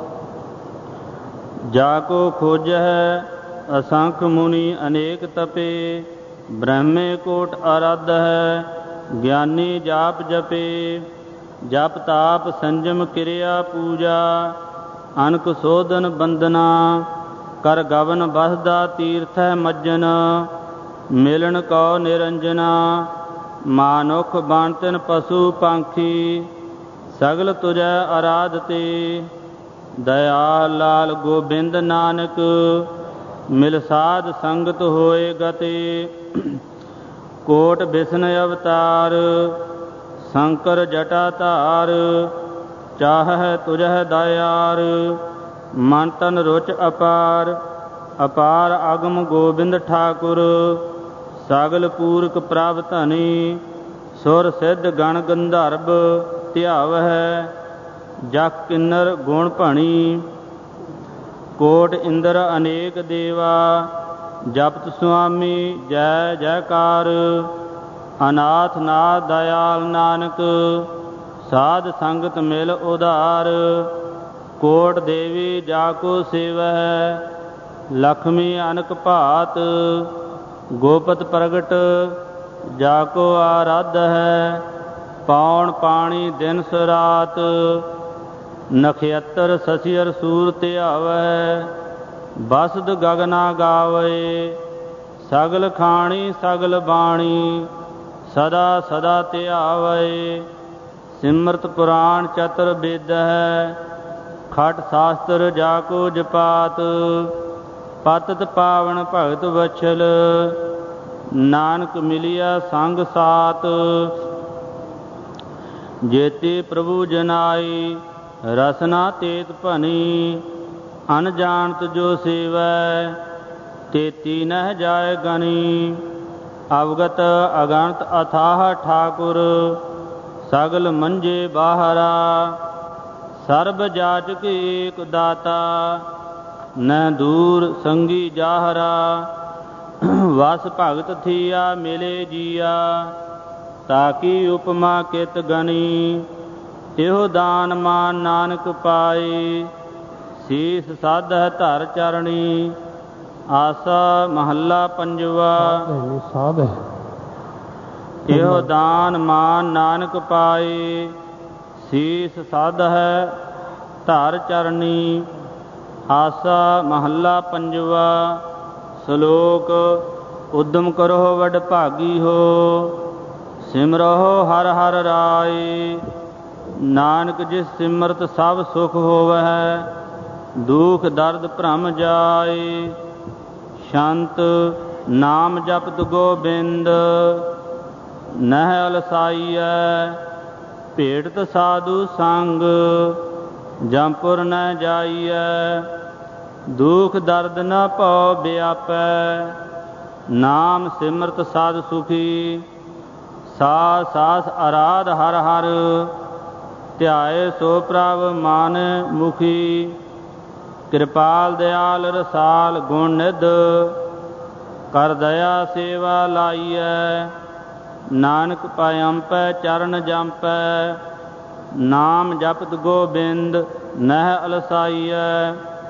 जाको खोज है, असंख मुनि अनेक तपे। ब्रह्मे कोट आराध है, ज्ञानी जाप जपे। जप ताप संजम क्रिया पूजा, अनक शोधन बंदना। कर गवन बसदा तीर्थ मज्जन, मिलन कौ निरंजना। मानुख बांतन पशु पंखी, सगल तुझै आराधते। दयाल लाल गोबिंद नानक, मिल साध संगत होए गते। कोट बिष्ण अवतार, शंकर जटा धार। चाह तुझह दयार, मन तन रुच अपार। अपार अगम गोबिंद ठाकुर, सगल पूरक प्रभ धनी। सुर सिद्ध गण गंधर्व ध्याव है, जख किन्नर गुण भणी। कोट इंद्र अनेक देवा, जपत स्वामी जय जयकार। अनाथ नाथ दयाल नानक, साध संगत मिल उधार। कोट देवी जाको सेवह, ਲਖਮੀ ਅਨਕ ਭਾਤ, ਗੋਪਤ ਪ੍ਰਗਟ ਜਾ ਕੋ ਆਰਾਧ ਹੈ। ਪੌਣ ਪਾਣੀ ਦਿਨ ਸਰਾਤ, ਨਖਯੱਤਰ ਸਸਿਅਰ ਸੂਰ ਧਿਆਵੈ। ਬਸਦ ਗਗਨਾ ਗਾਵੇ, ਸਗਲ ਖਾਣੀ ਸਗਲ ਬਾਣੀ, ਸਦਾ ਸਦਾ ਧਿਆਵੈ। ਸਿਮਰਤ ਪੁਰਾਣ ਚਤੁਰ ਬੇਦ ਹੈ, ਖਟ ਸ਼ਾਸਤਰ ਜਾ ਕੋ ਜਪਾਤ। ਪਤਿਤ ਪਾਵਨ ਭਗਤ ਵਛਲ, ਨਾਨਕ ਮਿਲਿਆ ਸੰਗ ਸਾਤ। ਜੇਤੇ ਪ੍ਰਭੂ ਜਨਾਈ, ਰਸਨਾ ਤੇਤ ਭਨੀ। ਅਨਜਾਨਤ ਜੋ ਸੇਵੈ, ਤੇਤੀ ਨਹਿ ਜਾਇ ਗਨੀ। ਅਵਗਤ ਅਗਣਤ ਅਥਾਹ ਠਾਕੁਰ, ਸਗਲ ਮੰਜੇ ਬਾਹਰਾ। ਸਰਬ ਜਾਚਕ ਏਕ ਦਾਤਾ, ਨਹਿ ਦੂਰ ਸੰਗੀ ਜਾਹਰਾ। ਵਸ ਭਗਤ ਥੀਆ ਮਿਲੇ ਜੀਆ, ਤਾਕੀ ਉਪਮਾ ਕਿਤ ਗਨੀ। ਇਹੋ ਦਾਨ ਮਾਨ ਨਾਨਕ ਪਾਏ, ਸੀਸ ਸਾਧੈ ਧਰ ਚਰਣੀ। ਆਸਾ ਮਹੱਲਾ ਪੰਜਵਾ। ਸਾਧ ਇਹੋ ਦਾਨ ਮਾਨ ਨਾਨਕ ਪਾਏ, ਸੀਸ ਸਾਧੈ ਧਰ ਚਰਣੀ। ਆਸਾ ਮਹੱਲਾ ਪੰਜਵਾ। ਸ਼ਲੋਕ। ਉਦਮ ਕਰੋ ਵਡ ਭਾਗੀ ਹੋ, ਸਿਮਰੋ ਹਰਿ ਹਰਿ ਰਾਏ। ਨਾਨਕ ਜਿਸ ਸਿਮਰਤ ਸਭ ਸੁਖ ਹੋਵੈ, ਦੁਖ ਦਰਦ ਭ੍ਰਮ ਜਾਏ। ਸ਼ੰਤ ਨਾਮ ਜਪਤ ਗੋਬਿੰਦ, ਨਹਿ ਅਲਸਾਈਐ। ਭੇਟਤ ਸਾਧੂ ਸੰਗ, ਜਮਪੁਰ ਨ ਜਾਈਐ। ਦੁਖ ਦਰਦ ਨ ਭਉ ਵਿਆਪੈ, ਨਾਮ ਸਿਮਰਤ ਸਾਧ ਸੁਖੀ। ਸਾਸ ਸਾਸ ਅਰਾਧ ਹਰਿ ਹਰਿ, ਧਿਆਏ ਸੋ ਪ੍ਰਭ ਮਨ ਮੁਖੀ। ਕਿਰਪਾਲ ਦਿਆਲ ਰਸਾਲ ਗੁਣ ਨਿਧ, ਕਰ ਦਇਆ ਸੇਵਾ ਲਾਈਐ। ਨਾਨਕ ਪਾਇੰਪੈ ਚਰਨ ਜੰਪੈ, ਨਾਮ ਜਪਤ ਗੋਬਿੰਦ ਨਹਿ ਅਲਸਾਈਐ।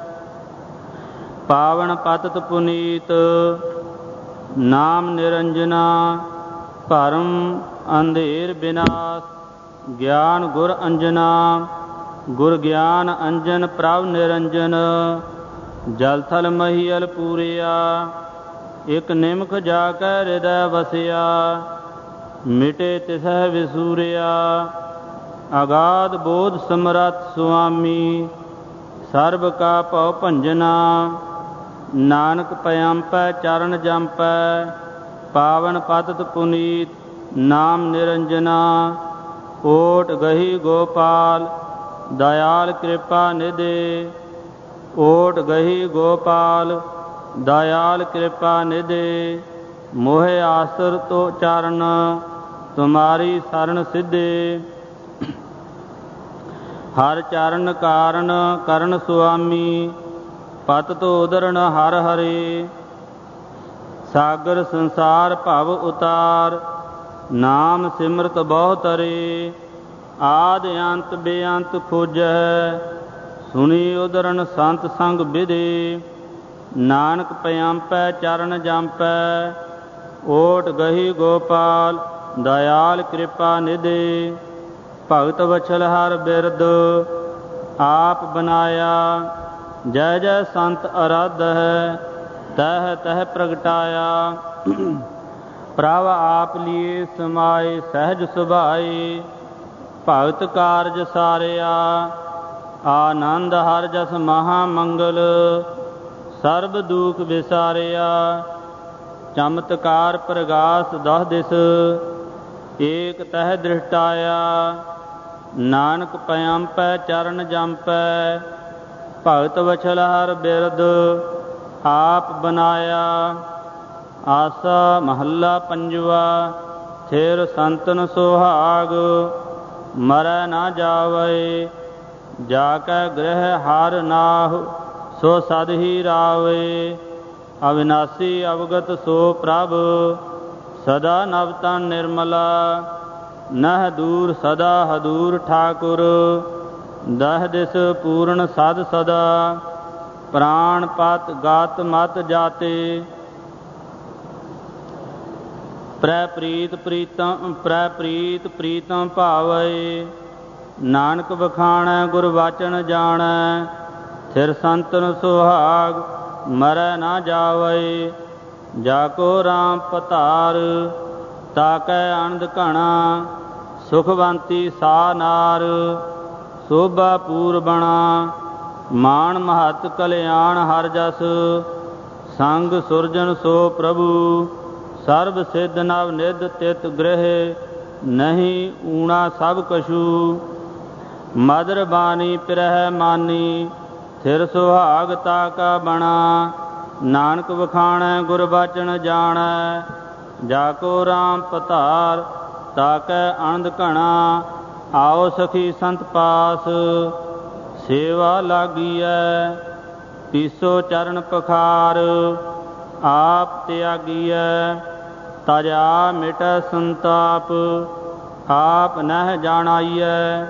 ਪਾਵਨ ਪਤਿਤ ਪੁਨੀਤ, ਨਾਮ ਨਿਰੰਜਨਾ। ਭਰਮ ਅੰਧੇਰ ਬਿਨਾਸ਼, ਗਿਆਨ ਗੁਰ ਅੰਜਨਾ। ਗੁਰ ਗਿਆਨ ਅੰਜਨ ਪ੍ਰਭ ਨਿਰੰਜਨ, ਜਲ ਥਲ ਮਹੀਅਲ ਪੂਰਿਆ। ਇਕ ਨਿਮਖ ਜਾ ਕੈ ਹਿਰਦੈ ਵਸਿਆ, ਮਿਟੇ ਤਿਸਹਿ ਵਿਸੂਰਿਆ। ਅਗਾਧ ਬੋਧ ਸਮਰੱਥ ਸੁਆਮੀ, ਸਰਬ ਕਾ ਭਉ ਭੰਜਨਾ। ਨਾਨਕ ਪਇੰਪੈ ਚਰਨ ਜੰਪੈ, ਪਾਵਨ ਪਤਿਤ ਪੁਨੀਤ। ਨਾਮ ਨਿਰੰਜਨਾ। ਓਟ ਗਹੀ ਗੋਪਾਲ, ਦਇਆਲ ਕਿਰਪਾ ਨਿਧੇ। ਓਟ ਗਹੀ ਗੋਪਾਲ, ਦਇਆਲ ਕਿਰਪਾ ਨਿਧੇ। ਮੋਹਿ ਆਸਰ ਤੋ ਚਰਨ, ਤੁਮਾਰੀ ਸਰਣ ਸਿਧੇ। ਹਰ ਚਰਨ ਕਾਰਨ ਕਰਨ ਸੁਆਮੀ, ਪਤਿਤ ਉਦਰਣ ਹਰਿ ਹਰਿ। ਸਾਗਰ ਸੰਸਾਰ ਭਵ ਉਤਾਰ, ਨਾਮ ਸਿਮਰਤ ਬਹੁ ਤਰੇ। ਆਦਿ ਅੰਤ ਬੇਅੰਤ ਖੋਜੈ, ਸੁਣੀ ਉਦਰਨ ਸੰਤ ਸੰਗ ਵਿਦੇ। ਨਾਨਕ ਪਇੰਪੈ ਚਰਨ ਜੰਪੈ, ਓਟ ਗਹੀ ਗੋਪਾਲ, ਦਇਆਲ ਕਿਰਪਾ ਨਿਧੇ। ਭਗਤ ਵਛਲ ਹਰਿ ਬਿਰਦ, ਆਪ ਬਨਾਇਆ। ਜੈ ਜੈ ਸੰਤ ਅਰਾਧ ਹੈ, ਤਹਿ ਤਹਿ ਪ੍ਰਗਟਾਇਆ। ਪ੍ਰਭ ਆਪ ਲੀਏ ਸਮਾਏ, ਸਹਿਜ ਸੁਭਾਏ। ਭਗਤ ਕਾਰਜ ਸਾਰਿਆ, ਆਨੰਦ ਹਰਿ ਜਸ ਮਹਾ ਮੰਗਲ। ਸਰਬ ਦੁਖ ਵਿਸਾਰਿਆ, ਚਮਤਕਾਰ ਪ੍ਰਗਾਸ ਦਸ ਦਿਸ। ਏਕ ਤਹਿ ਦ੍ਰਿਸ਼ਟਾਇਆ, ਨਾਨਕ ਪਇੰਪੈ ਚਰਨ ਜੰਪੈ। ਭਗਤ ਵਛਲ ਹਰਿ ਬਿਰਦ, ਆਪ ਬਨਾਇਆ। ਆਸਾ ਮਹੱਲਾ ਪੰਜਵਾ। ਥਿਰ ਸੰਤਨ ਸੁਹਾਗ, ਮਰੈ ਨਾ ਜਾਵੈ। ਜਾ ਕੈ ਗ੍ਰਹਿ ਹਰਿ ਨਾਹੁ, ਸੋ ਸਦ ਹੀ ਰਾਵੇ। ਅਵਿਨਾਸੀ ਅਵਗਤ ਸੋ ਪ੍ਰਭ, ਸਦਾ ਨਵ ਤਨ ਨਿਰਮਲਾ। ਨਹਿ ਦੂਰ ਸਦਾ ਹਦੂਰ ਠਾਕੁਰ, ਦਹ ਦਿਸ ਪੂਰਨ ਸਦ ਸਦਾ। ਪ੍ਰਾਣ ਪਤ ਗਾਤ ਮਤ ਜਾਤੇ। ਪ੍ਰੈ ਪ੍ਰੀਤ ਪ੍ਰੀਤਮ ਪ੍ਰੈ ਪ੍ਰੀਤ ਪ੍ਰੀਤਮ ਭਾਵੈ। ਨਾਨਕ ਵਖਾਣੈ ਗੁਰ ਵਾਚਨ ਜਾਣੈ। ਥਿਰ ਸੰਤਨ ਸੁਹਾਗ ਮਰੈ ਨਾ ਜਾਵੈ। ਜਾ ਕੋ ਰਾਮ ਪਤਾਰ ਤਾਕੈ ਆਨੰਦ ਘਣਾ। ਸੁਖਵੰਤੀ ਸਾ ਨਾਰ ਸੋਭਾ ਪੂਰਬਣਾ। ਮਾਨ ਮਹਤ ਕਲਿਆਣ ਹਰ ਜਸ ਸੰਗ ਸੁਰਜਨ ਸੋ ਪ੍ਰਭੂ। ਸਰਬ ਸਿੱਧ ਨਵ ਨਿਧ ਤਿਤ ਗ੍ਰਹਿ ਨਹੀਂ ਊਣਾ ਸਭ ਕਛੂ। ਮਦਰ ਬਾਣੀ ਪਿਰਹਿ ਮਾਨੀ ਥਿਰ ਸੁਹਾਗ ਤਾਕਾ ਬਣਾ। ਨਾਨਕ ਵਖਾਣੈ ਗੁਰ ਬਾਚਨ ਜਾਣੈ। ਜਾ ਕੋ ਰਾਮ ਪਤਾਰ ਤਾਕੈ ਆਨੰਦ ਘਣਾ। ਆਓ ਸਖੀ ਸੰਤ ਪਾਸ ਸੇਵਾ ਲਾਗੀਐ। ਪੀਸੋ ਚਰਨ ਪਖਾਰ ਆਪ ਤਿਆਗੀਐ। ਤਜਾ ਮਿਟੈ ਸੰਤਾਪ ਆਪ ਨਹਿ ਜਾਣਾਈਐ।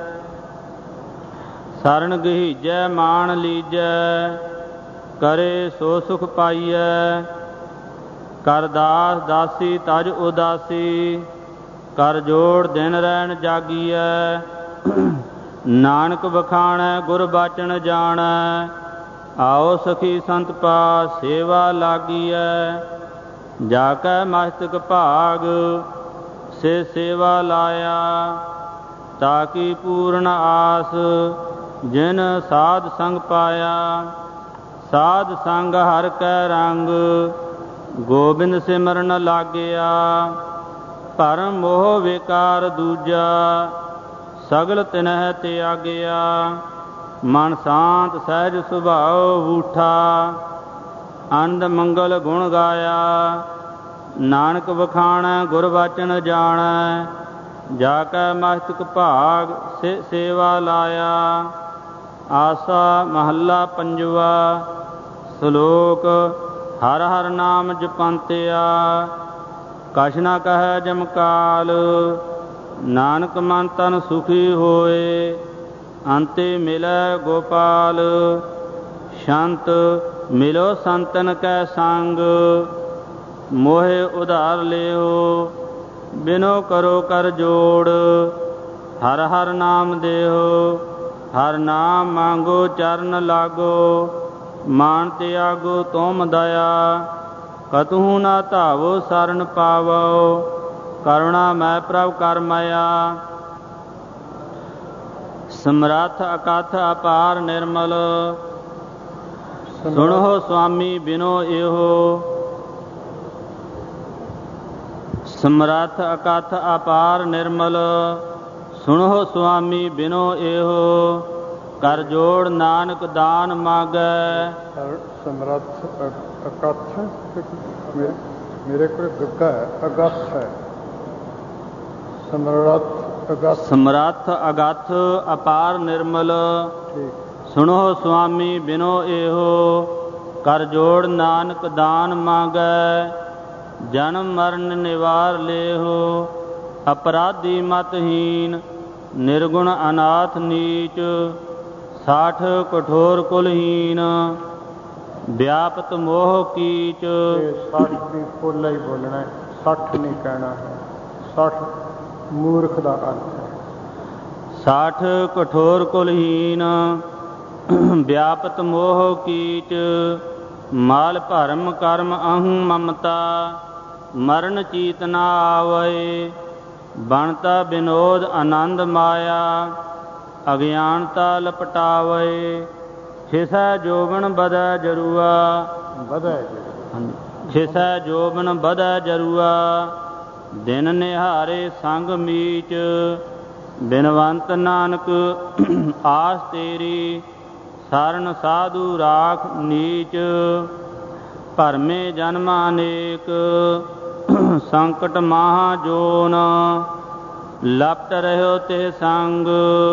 ਸਰਣ ਗਹੀਜੈ ਮਾਨ ਲੀਜੈ ਕਰੇ ਸੋ ਸੁਖ ਪਾਈਐ। ਕਰ ਦਾਸ ਦਾਸੀ ਤਜ ਉਦਾਸੀ ਕਰ ਜੋੜ ਦਿਨ ਰਹਿਣ ਜਾਗੀਐ। ਨਾਨਕ ਵਖਾਣੈ ਗੁਰ ਬਾਚਨ ਜਾਣੈ। ਆਓ ਸਖੀ ਸੰਤ ਪਾਸ ਸੇਵਾ ਲਾਗੀਐ। ਜਾ ਕੈ ਮਸਤਕ ਭਾਗ ਸੇ ਸੇਵਾ ਲਾਇਆ। ਤਾਕੀ ਪੂਰਨ ਆਸ ਜਿਨ ਸਾਧ ਸੰਗ ਪਾਇਆ। ਸਾਧ ਸੰਗ ਹਰ ਕੈ ਰੰਗ ਗੋਬਿੰਦ ਸਿਮਰਨ ਲਾਗਿਆ। ਭਰਮ ਮੋਹ ਵਿਕਾਰ ਦੂਜਾ ਸਗਲ ਤਿਨਹਿ ਤਿਆਗਿਆ। ਮਨ ਸ਼ਾਂਤ ਸਹਿਜ ਸੁਭਾਉ ਬੂਠਾ ਆਨੰਦ ਮੰਗਲ ਗੁਣ ਗਾਇਆ। ਨਾਨਕ ਵਖਾਣੈ ਗੁਰ ਵਾਚਨ ਜਾਣੈ। ਜਾ ਕੈ ਮਸਤਕ ਭਾਗ ਸੇ ਸੇਵਾ ਲਾਇਆ। ਆਸਾ ਮਹੱਲਾ ਪੰਜਵਾ। ਸ਼ਲੋਕ ਹਰ ਹਰ ਨਾਮ ਜਪੰਤਿਆ ਕਛ ਨਾ ਕਹੈ ਜਮਕਾਲ। ਨਾਨਕ ਮਨ ਤਨ ਸੁਖੀ ਹੋਏ ਅੰਤੇ ਮਿਲੈ ਗੋਪਾਲ। ਸ਼ੰਤ ਮਿਲੋ ਸੰਤਨ ਕੈ ਸੰਗ ਮੋਹਿ ਉਧਾਰ ਲਿਓ। ਬਿਨੋ ਕਰੋ ਕਰ ਜੋੜ ਹਰ ਹਰ ਨਾਮ ਦੇਹੋ। ਹਰ ਨਾਮ ਮੰਗੋ ਚਰਨ ਲਾਗੋ। ਮਾਨ ਤਿਆਗੋ ਤੁਮ ਦਇਆ ਕਤਹੂ ਨਾ ਧਾਵੋ ਸਰਨ ਪਾਵੋ। ਕਰੁਣਾ ਮੈਂ ਪ੍ਰਭ ਕਰ ਮਾਇਆ। ਸਮਰੱਥ ਅਕਥ ਅਪਾਰ ਨਿਰਮਲ ਸੁਣੋ ਸੁਆਮੀ ਬਿਨੋ ਇਹੋ। ਸਮਰੱਥ ਅਕਥ ਅਪਾਰ ਨਿਰਮਲ ਸੁਣੋ ਸੁਆਮੀ ਬਿਨੋ ਇਹੋ। ਕਰ ਜੋੜ ਨਾਨਕ ਦਾਨ ਮਾਗੈ। ਸਮਰੱਥ ਅਕਥ ਮੇਰੇ ਕੋਲ ਗੱਗਾ ਹੈ ਅਗੱਥ ਹੈ। ਸਮਰੱਥ ਅਗੱਥ ਸਮਰੱਥ ਅਗੱਥ ਅਪਾਰ ਨਿਰਮਲ ਸੁਣੋ ਸੁਆਮੀ ਬਿਨੋ ਇਹੋ। ਕਰ ਜੋੜ ਨਾਨਕ ਦਾਨ ਮਾਗੈ। ਜਨਮ ਮਰਨ ਨਿਵਾਰ ਲੇਹੋ। ਅਪਰਾਧੀ ਮਤਹੀਨ ਨਿਰਗੁਣ ਅਨਾਥ ਨੀਚ। ਸਾਠ ਕਠੋਰ ਕੁਲਹੀਨ ਵਿਆਪਤ ਮੋਹ ਕੀਚ। ਸੱਠ ਵੀ ਪੋਲਾ ਹੀ ਬੋਲਣਾ ਹੈ, ਸੱਠ ਨਹੀਂ ਕਹਿਣਾ ਹੈ। ਸੱਠ ਮੂਰਖ ਦਾ ਅਰਥ ਹੈ। ਸਾਠ ਕਠੋਰ ਕੁਲਹੀਨ ਵਿਆਪਤ ਮੋਹ ਕੀਚ। ਮਾਲ ਭਰਮ ਕਰਮ ਅਹੰ ਮਮਤਾ ਮਰਨ ਚੀਤ ਨਾ ਆਵੈ। ਬਣਤਾ ਵਿਨੋਦ ਆਨੰਦ ਮਾਇਆ ਅਗਿਆਨਤਾ ਲਪਟਾਵੈ। ਖਿਸੈ ਜੋਬਨ ਬਧੈ ਜਰੂਆ ਵਧੈ ਖਿਸੈ ਜੋਬਨ ਬਧੈ ਜਰੂਆ। ਦਿਨ ਨਿਹਾਰੇ ਸੰਗ ਮੀਚ ਬਿਨਵੰਤ ਨਾਨਕ ਆਸ ਤੇਰੀ। ਸਰਨ ਸਾਧੂ ਰਾਖ ਨੀਚ ਭਰਮੇ ਜਨਮ ਅਨੇਕ ਸੰਕਟ ਮਹਾ ਜੋਨ। ਲਪਟ ਰਹਿਓ ਤੇ ਸੰਗ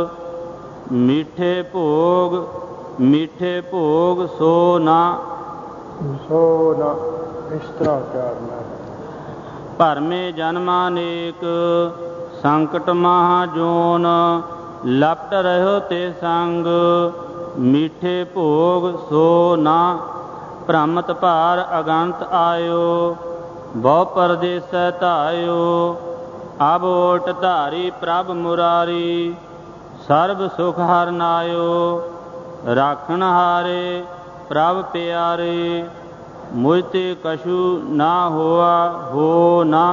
ਮਿੱਠੇ ਭੋਗ ਮਿੱਠੇ ਭੋਗ ਸੋ ਨਾ ਸੋ ਨਾ ਇਸ ਤਰ੍ਹਾਂ ਉਚਾਰਨਾ ਹੈ। ਭਰਮੇ ਜਨਮ ਅਨੇਕ ਸੰਕਟ ਮਹਾ ਜੋਨ। ਲਪਟ ਰਹਿਓ ਤੇ ਸੰਗ ਮੀਠੇ ਭੋਗ ਸੋ ਨਾ ਭ੍ਰਮਤ ਭਾਰ ਅਗੰਤ ਆਇਓ ਬਹੁ ਪਰਦੇਸੈ ਧਾਇਓ ਅਬ ਓਟ ਧਾਰੀ ਪ੍ਰਭ ਮੁਰਾਰੀ ਸਰਬ ਸੁਖ ਹਰਿ ਨਾਇਓ ਰਾਖਣ ਹਾਰੇ ਪ੍ਰਭ ਪਿਆਰੇ ਮੁਝ ਤੇ ਕਛੂ ਨਾ ਹੋਆ ਹੋ ਨਾ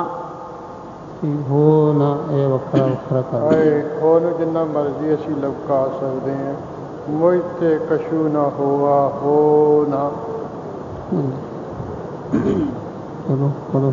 ਹੋ ਨਾ ਇਹ ਵੱਖਰਾ ਵੱਖਰਾ ਕਰ ਆਏ ਉਹਨੂੰ ਜਿੰਨਾ ਮਰਜ਼ੀ ਅਸੀਂ ਲਵਕਾ ਸਕਦੇ ਹਾਂ। ਮੁਝ ਤੇ ਕਛੂ ਨਾ ਹੋਆ ਹੋ ਨਾ। ਚਲੋ ਚਲੋ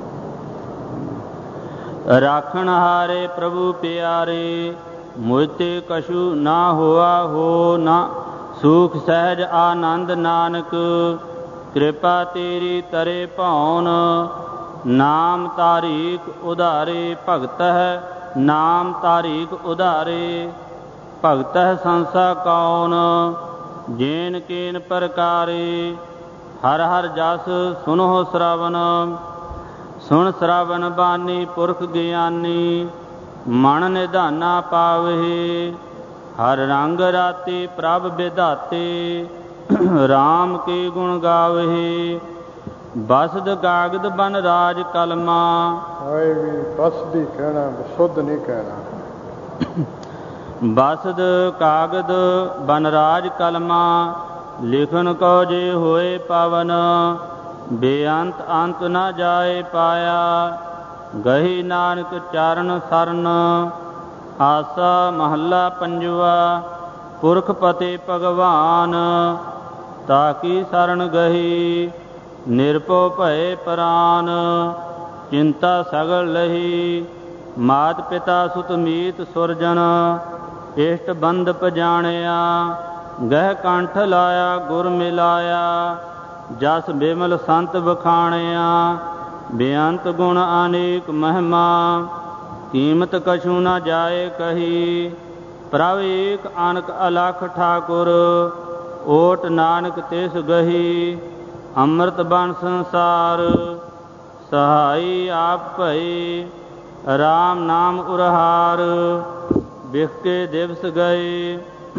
ਰਾਖਣ ਹਾਰੇ ਪ੍ਰਭੂ ਪਿਆਰੇ ਮੁਝ ਤੇ ਕਛੂ ਨਾ ਹੋਆ ਹੋ ਨਾ। ਸੁਖ ਸਹਿਜ ਆਨੰਦ ਨਾਨਕ ਕਿਰਪਾ ਤੇਰੀ ਤਰੇ ਭਉਨ ਨਾਮ ਤਾਰੀਕ ਉਧਾਰੇ ਭਗਤ ਹੈ ਨਾਮ ਤਾਰੀਕ ਉਧਾਰੇ ਭਗਤ ਹੈ ਸੰਸਾ ਕੌਣ ਜੇਨ ਕੇਨ ਪ੍ਰਕਾਰੇ ਹਰ ਹਰ ਜਸ ਸੁਨੋ ਸ਼ਰਵਨ ਸੁਣ ਸ਼ਰਵਨ ਬਾਣੀ ਪੁਰਖ ਗਿਆਨੀ ਮਨ ਨਿਧਾਨਾ ਪਾਵਹਿ ਹਰ ਰੰਗ ਰਾਤੇ ਪ੍ਰਭ ਵਿਧਾਤੇ ਰਾਮ ਕੇ ਗੁਣ ਗਾਵਹਿ ਬਸਦ ਕਾਗਦ ਬਨ ਰਾਜ ਕਲਮਾ। ਹਾਏ ਵੀ ਬਸਦੀ ਕਹਿਣਾ ਸੁੱਧ ਨਹੀਂ ਕਹਿਣਾ। ਬਸਦ ਕਾਗਦ ਬਨ ਰਾਜ ਕਲਮਾ ਲਿਖਨ ਕੋ ਜੇ ਹੋਏ ਪਵਨ ਬੇਅੰਤ ਅੰਤ ਨਾ ਜਾਏ ਪਾਇਆ ਗਹੀ ਨਾਨਕ ਚਰਨ ਸਰਨ। ਆਸਾ ਮਹੱਲਾ ਪੰਜਵਾ ਪੁਰਖ ਪਤੇ ਭਗਵਾਨ ਤਾਕੀ ਸਰਣ ਗਹੀ ਨਿਰਭਉ ਭਏ ਪ੍ਰਾਨ ਚਿੰਤਾ ਸਗਲ ਲਹੀ ਮਾਤ ਪਿਤਾ ਸੁਤ ਮੀਤ ਸੁਰਜਨ ਇਸ਼ਟ ਬੰਧ ਪਜਾਣਿਆ ਗਹਿ ਕੰਠ ਲਾਇਆ ਗੁਰ ਮਿਲਾਇਆ ਜਸ ਬਿਮਲ ਸੰਤ ਬਖਾਣਿਆ ਬੇਅੰਤ ਗੁਣ ਅਨੇਕ ਮਹਿਮਾ ਕੀਮਤ ਕਛੂ ਨਾ ਜਾਏ ਕਹੀ ਪ੍ਰਭ ਏਕ ਅਨਕ ਅਲਖ ਠਾਕੁਰ ਓਟ ਨਾਨਕ ਤਿਸ ਗਹੀ ਅੰਮ੍ਰਿਤ ਬਨ ਸੰਸਾਰ ਸਹਾਈ ਆਪ ਭਈ ਰਾਮ ਨਾਮ ਉਰਹਾਰ ਬਿਖ ਕੇ ਦਿਵਸ ਗਏ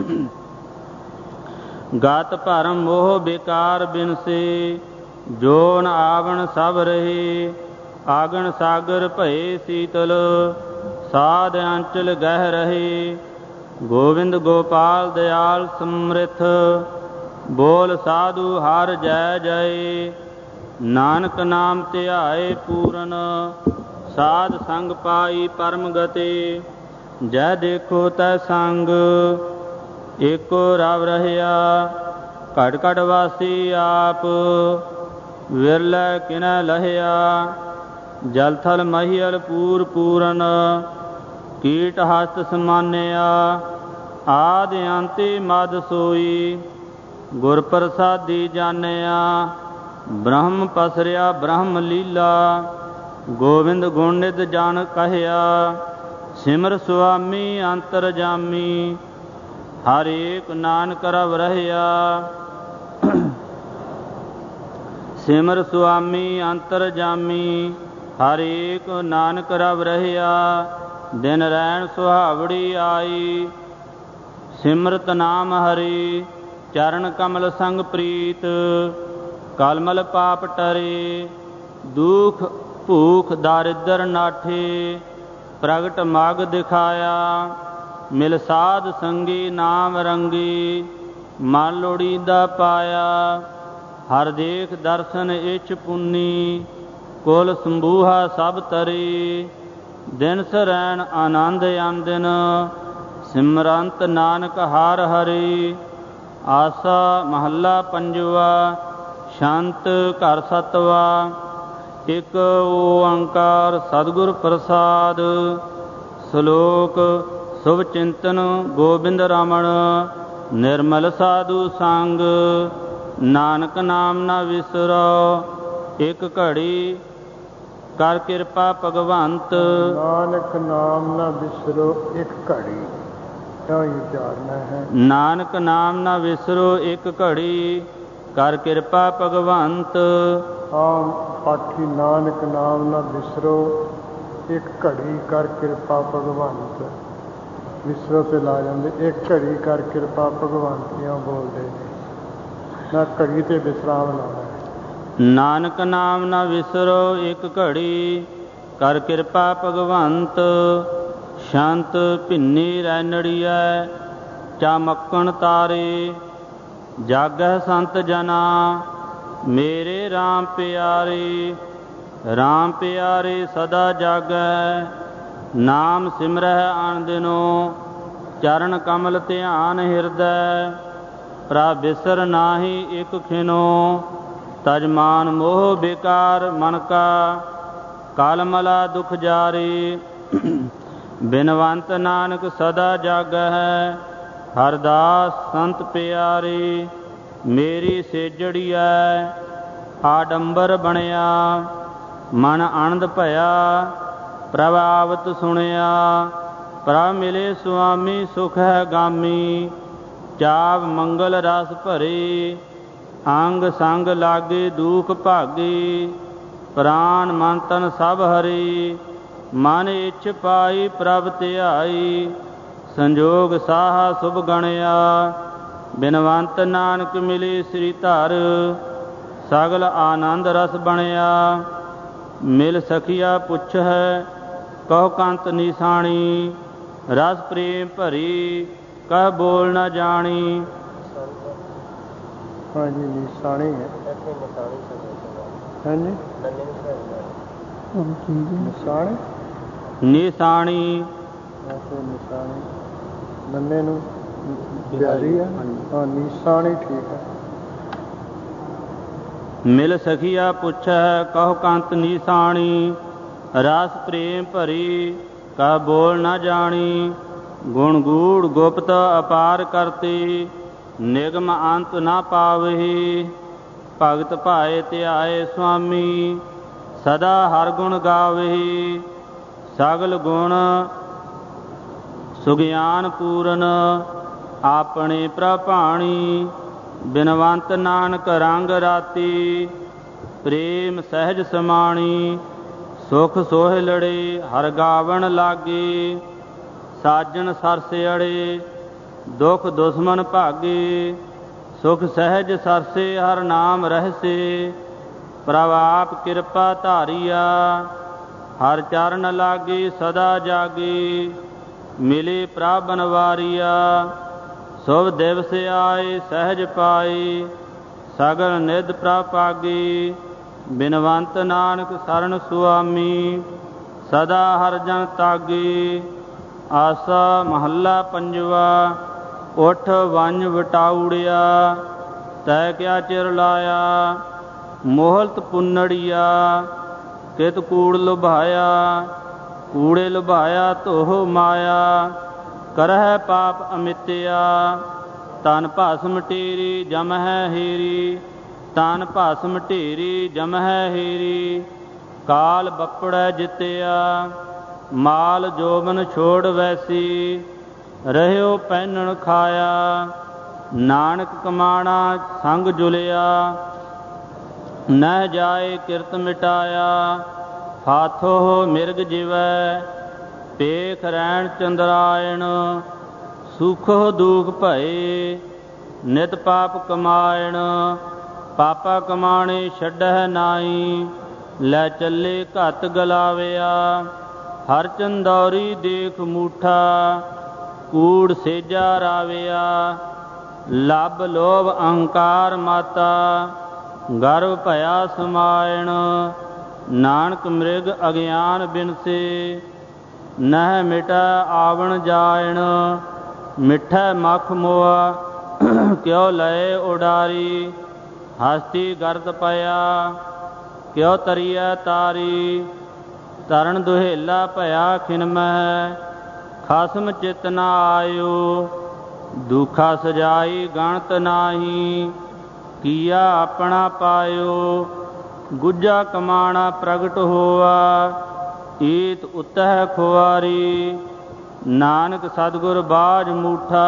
ਗਾਤ ਭਰਮ ਮੋਹ ਬੇਕਾਰ ਬਿਨਸੇ ਜੋ ਨ ਆਵਣ ਸਭ ਰਹੇ ਆਗਣ ਸਾਗਰ ਭਏ ਸੀਤਲ ਸਾਧ ਅੰਚਲ ਗਹਿ ਰਹੇ ਗੋਵਿੰਦ ਗੋਪਾਲ ਦਿਆਲ ਸਮ੍ਰਿਥ ਬੋਲ ਸਾਧੂ ਹਰ ਜੈ ਜੈ ਨਾਨਕ ਨਾਮ ਧਿਆਏ ਪੂਰਨ ਸਾਧ ਸੰਗ ਪਾਈ ਪਰਮ ਗਤੇ ਜੈ ਦੇਖੋ ਤੈ ਸੰਗ ਏਕੋ ਰਵ ਰਹਿਆ ਘਟ ਘਟ ਵਾਸੀ ਆਪ ਵਿਰਲੇ ਕਿਨੈ ਲਹਿਆ ਜਲ ਥਲ ਮਹੀਅਲ ਪੂਰ ਪੂਰਨ ਕੀਟ ਹਸਤ ਸਮਾਨਿਆ ਆਦਿ ਅੰਤੇ ਮਦ ਸੋਈ ਗੁਰ ਪ੍ਰਸਾਦੀ ਜਾਣਿਆ ਬ੍ਰਹਮ ਪਸਰਿਆ ਬ੍ਰਹਮ ਲੀਲਾ ਗੋਵਿੰਦ ਗੁਣ ਨਿਧ ਜਨ ਕਹਿਆ ਸਿਮਰ ਸੁਆਮੀ ਅੰਤਰ ਜਾਮੀ ਹਰ ਏਕ ਨਾਨਕ ਰਵ ਰਹਿਆ ਸਿਮਰ ਸੁਆਮੀ ਅੰਤਰ ਜਾਮੀ ਹਰ ਏਕ ਨਾਨਕ ਰਵ ਰਹਿਆ ਦਿਨ ਰੈਣ ਸੁਹਾਵੜੀ ਆਈ ਸਿਮਰਤ ਨਾਮ ਹਰੀ ਚਰਨ ਕਮਲ ਸੰਗ ਪ੍ਰੀਤ ਕਲਮਲ ਪਾਪ ਟਰੇ ਦੁਖ ਭੂਖ ਦਾਰਿਦਰ ਨਾਠੇ ਪ੍ਰਗਟ ਮਗ ਦਿਖਾਇਆ ਮਿਲ ਸਾਧ ਸੰਗੀ ਨਾਮ ਰੰਗੀ ਮਨ ਲੋੜੀਂਦਾ ਪਾਇਆ ਹਰ ਦੇਖ ਦਰਸ਼ਨ ਇਛ ਪੁੰਨੀ ਕੁਲ ਸੰਬੂਹਾ ਸਭ ਤਰੀ ਦਿਨ ਸਰੈਣ ਆਨੰਦ ਆਨੰਦਨ ਸਿਮਰੰਤ ਨਾਨਕ ਹਰ ਹਰੀ ਆਸਾ ਮਹੱਲਾ ਪੰਜਵਾ ਸ਼ਾਂਤ ਘਰ ਸਤਵਾ ਇਕ ਓੰਕਾਰ ਸਤਿਗੁਰ ਪ੍ਰਸਾਦ ਸ਼ਲੋਕ ਸੁਭ ਚਿੰਤਨ ਗੋਬਿੰਦ ਰਮਣ ਨਿਰਮਲ ਸਾਧੂ ਸੰਗ ਨਾਨਕ ਨਾਮ ਨਾ ਵਿਸਰੋ ਇਕ ਘੜੀ ਕਰ ਕਿਰਪਾ ਭਗਵੰਤ ਨਾਨਕ ਨਾਮ ਨਾ ਵਿਸਰੋ ਇੱਕ ਘੜੀ ਤਾਂ ਹੀ ਉਚਾਰਨਾ ਹੈ ਨਾਨਕ ਨਾਮ ਨਾ ਵਿਸਰੋ ਇੱਕ ਘੜੀ ਕਰ ਕਿਰਪਾ ਭਗਵੰਤ ਆਮ ਪਾਠੀ ਨਾਨਕ ਨਾਮ ਨਾ ਵਿਸਰੋ ਇੱਕ ਘੜੀ ਕਰ ਕਿਰਪਾ ਭਗਵੰਤ ਵਿਸਰੋ ਤੇ ਲਾ ਜਾਂਦੇ। ਇੱਕ ਘੜੀ ਕਰ ਕਿਰਪਾ ਭਗਵੰਤੀਆਂ ਬੋਲਦੇ ਨੇ ਨਾ ਘੜੀ ਤੇ ਵਿਸਰਾਮ ਲਾਉਣਾ। ਨਾਨਕ ਨਾਮ ਨਾ ਵਿਸਰੋ ਇੱਕ ਘੜੀ, ਕਰ ਕਿਰਪਾ ਭਗਵੰਤ। ਸ਼ੰਤ ਭਿੰਨੀ ਰੈਨੜੀਐ, ਚਾਮੱਕਣ ਤਾਰੇ। ਜਾਗਹਿ ਸੰਤ ਜਨਾ, ਮੇਰੇ RAM ਪਿਆਰੇ। RAM ਪਿਆਰੇ ਸਦਾ ਜਾਗੈ, ਨਾਮ ਸਿਮਰਹਿ ਅਨ ਦਿਨੋ। ਚਰਨ ਕਮਲ ਧਿਆਨ ਹਿਰਦੈ, ਪ੍ਰਭ ਬਿਸਰ ਨਾਹੀ ਇਕ ਖਿਨੋ। ਤਜਮਾਨ ਮੋਹ ਬੇਕਾਰ ਮਨ ਕਾ, ਕਲਮਲਾ ਦੁਖ ਜਾਰੇ। ਬਿਨਵੰਤ ਨਾਨਕ ਸਦਾ ਜਾਗਹਿ, ਹਰਦਾਸ ਸੰਤ ਪਿਆਰੇ। ਮੇਰੀ ਸੇਜੜੀਐ ਆਡੰਬਰ ਬਣਿਆ, ਮਨ ਆਨੰਦ ਭਇਆ ਪ੍ਰਭ ਆਵਤ ਸੁਣਿਆ। ਪ੍ਰਭ ਮਿਲੇ ਸੁਆਮੀ ਸੁਖ ਹੈ ਗਾਮੀ, ਚਾਵ ਮੰਗਲ ਰਸ ਭਰੇ। ਅੰਗ ਸੰਗ ਲਾਗੇ ਦੂਖ ਭਾਗੇ, ਪ੍ਰਾਨ ਮਨ ਤਨ ਸਭ ਹਰੇ। ਮਨ ਇੱਛ ਪਾਈ ਪ੍ਰਭ ਧਿਆਈ, ਸੰਜੋਗ ਸਾਹਾ ਸੁਭ ਗਣਿਆ। ਬਿਨਵੰਤ ਨਾਨਕ ਮਿਲੇ ਸ੍ਰੀ ਧਰ, ਸਗਲ ਆਨੰਦ ਰਸ ਬਣਿਆ। ਮਿਲ ਸਖੀਆ ਪੁੱਛਹਿ ਕਹੋ ਕੰਤ ਨਿਸ਼ਾਣੀ, ਰਸ ਪ੍ਰੇਮ ਭਰੀ ਕਹਿ ਬੋਲ ਨ ਜਾਣੀ। ਹਾਂਜੀ ਨਿਸ਼ਾਨੀ ਹੈ। ਹਾਂਜੀ ਨਿਸ਼ਾਨੀ ਨਿਸ਼ਾਨੀ ਨਿਸ਼ਾਨੀ ਨੰਨੇ ਨੂੰ ਪਿਆਰੀ ਆ। ਹਾਂ ਨਿਸ਼ਾਨੀ ਠੀਕ ਹੈ। ਮਿਲ ਸਖੀਆ ਪੁੱਛੈ ਕਹੋ ਕੰਤ ਨਿਸ਼ਾਨੀ, ਰਸ ਪ੍ਰੇਮ ਭਰੀ ਕਹਿ ਬੋਲ ਨ ਜਾਣੀ। ਗੁਣ ਗੂੜ ਗੁਪਤ ਅਪਾਰ ਕਰਤੇ, ਨਿਗਮ ਅੰਤ ਨਾ ਪਾਵਹੀ। ਭਗਤ ਭਾਏ ਧਿਆਏ ਸੁਆਮੀ, ਸਦਾ ਹਰ ਗੁਣ ਗਾਵਹੀ। ਸਗਲ ਗੁਣ ਸੁਗਿਆਨ ਪੂਰਨ, ਆਪਣੇ ਪ੍ਰਭਾਣੀ। ਬਿਨਵੰਤ ਨਾਨਕ ਰੰਗ ਰਾਤੀ, ਪ੍ਰੇਮ ਸਹਿਜ ਸਮਾਣੀ। ਸੁਖ ਸੋਹਿ ਲੜੇ ਹਰ ਗਾਵਣ ਲਾਗੇ, ਸਾਜਣ ਸਰਸੇ ਅੜੇ ਦੁਖ ਦੁਸ਼ਮਨ ਭਾਗੇ। ਸੁਖ ਸਹਿਜ ਸਰਸੇ ਹਰ ਨਾਮ ਰਹਿਸੇ, ਪ੍ਰਭ ਆਪ ਕਿਰਪਾ ਧਾਰੀਆ। ਹਰ ਚਰਨ ਲਾਗੇ ਸਦਾ ਜਾਗੇ, ਮਿਲੇ ਪ੍ਰਭ ਬਨਵਾਰੀਆ। ਸੁਭ ਦਿਵਸ ਆਏ ਸਹਿਜ ਪਾਏ, ਸਗਲ ਨਿਧ ਪ੍ਰਭ ਪਾਗੇ। ਬਿਨਵੰਤ ਨਾਨਕ ਸਰਣ ਸੁਆਮੀ, ਸਦਾ ਹਰ ਜਨ ਤਾਗੇ। ਆਸਾ ਮਹੱਲਾ ਪੰਜਵਾ। ਉਠ ਵੰਝ ਵਟਾਉੜਿਆ, ਤੈ ਕਿਆ ਚਿਰ ਲਾਇਆ। ਮੋਹਲਤ ਪੁੰਨੜੀਆ, ਕਿਤ ਕੂੜ ਲੁਭਾਇਆ। ਕੂੜੇ ਲੁਭਾਇਆ ਤੋਹ ਮਾਇਆ, ਕਰਹਿ ਪਾਪ ਅਮਿਤਿਆ। ਤਨ ਭਸਮ ਢੇਰੀ ਜਮਹਿ ਹੇਰੀ, ਤਨ ਭਸਮ ਢੇਰੀ ਜਮਹਿ ਹੇਰੀ। ਕਾਲ ਬੱਪੜੈ ਜਿਤਿਆ, ਮਾਲ ਜੋਬਨ ਛੋੜ ਵੈਸੀ। ਰਹਿਓ ਪਹਿਨਣ ਖਾਇਆ, ਨਾਨਕ ਕਮਾਣਾ ਸੰਗ ਜੁਲਿਆ। ਨਹਿ ਜਾਏ ਕਿਰਤ ਮਿਟਾਇਆ, ਹਾਥੋ ਮਿਰਗ ਜਿਵੈ। ਪੇਖ ਰੈਣ ਚੰਦਰਾਇਣ, ਸੁਖੋ ਦੁਖ ਭਏ। ਨਿਤ ਪਾਪ ਕਮਾਇਣ, ਪਾਪਾ ਕਮਾਣੇ ਛੱਡਹਿ ਨਾਹੀ। ਲੈ ਚੱਲੇ ਘਤ ਗਲਾਵਿਆ, ਹਰ ਚੰਦੌਰੀ ਦੇਖ ਮੂਠਾ। ਕੂੜ ਸੇਜਾ ਰਾਵਿਆ, ਲੱਭ ਲੋਭ ਅਹੰਕਾਰ ਮਾਤਾ। ਗਰਭ ਭਇਆ ਸਮਾਇਣ, ਨਾਨਕ ਮਿਰਗ ਅਗਿਆਨ ਬਿਨਸੇ। ਨਹਿ ਮਿਟੈ ਆਵਣ ਜਾਇਣ, ਮਿੱਠੈ ਮਖ ਮੋਆ। ਕਿਉ ਲਏ ਉਡਾਰੀ, ਹਸਤੀ ਗਰਦ ਪਿਆ। ਕਿਉ ਤਰੀਐ ਤਾਰੀ, ਤਰਨ ਦੁਹੇਲਾ ਭਇਆ ਖਿਨਮਹਿ। ਖਸਮ ਚਿਤ ਨ ਆਇਓ, ਦੁਖਾ ਸਜਾਈ ਗਣਤ ਨਾਹੀ। ਕੀਆ ਆਪਣਾ ਪਾਇਓ, ਗੁੱਜਾ ਕਮਾਣਾ ਪ੍ਰਗਟ ਹੋਆ। ਈਤ ਉਤਹਿ ਖੁਆਰੀ, ਨਾਨਕ ਸਤਿਗੁਰ ਬਾਝ ਮੂਠਾ।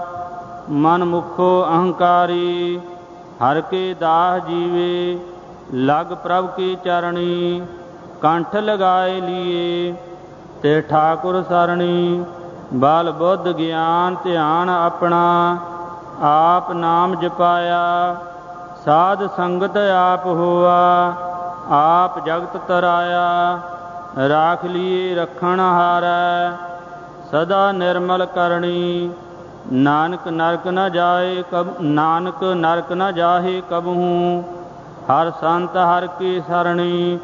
ਮਨ ਮੁਖੋ ਅਹੰਕਾਰੀ, ਹਰ ਕੇ ਦਾਹ ਜੀਵੇ। ਲਗ ਪ੍ਰਭ ਕੀ ਚਰਣੀ, ਕੰਠ ਲਗਾਏ ਲੀਏ। ਤੇ ਠਾਕੁਰ ਸਰਣੀ, ਬਲ ਬੁੱਧ ਗਿਆਨ ਧਿਆਨ ਆਪਣਾ ਆਪ ਨਾਮ ਜਪਾਇਆ। ਸਾਧ ਸੰਗਤ ਆਪ ਹੋਆ ਆਪ ਜਗਤ ਤਰਾਇਆ। ਰਾਖ ਲੀਏ ਰੱਖਣ ਹਾਰੈ ਸਦਾ ਨਿਰਮਲ ਕਰਨੀ। ਨਾਨਕ ਨਰਕ ਨ ਜਾਏ ਕਬ ਨਾਨਕ ਨਰਕ ਨ ਜਾਹੇ ਕਬਹੂ ਹਰ ਸੰਤ ਹਰ ਕੀ ਸਰਣੀ।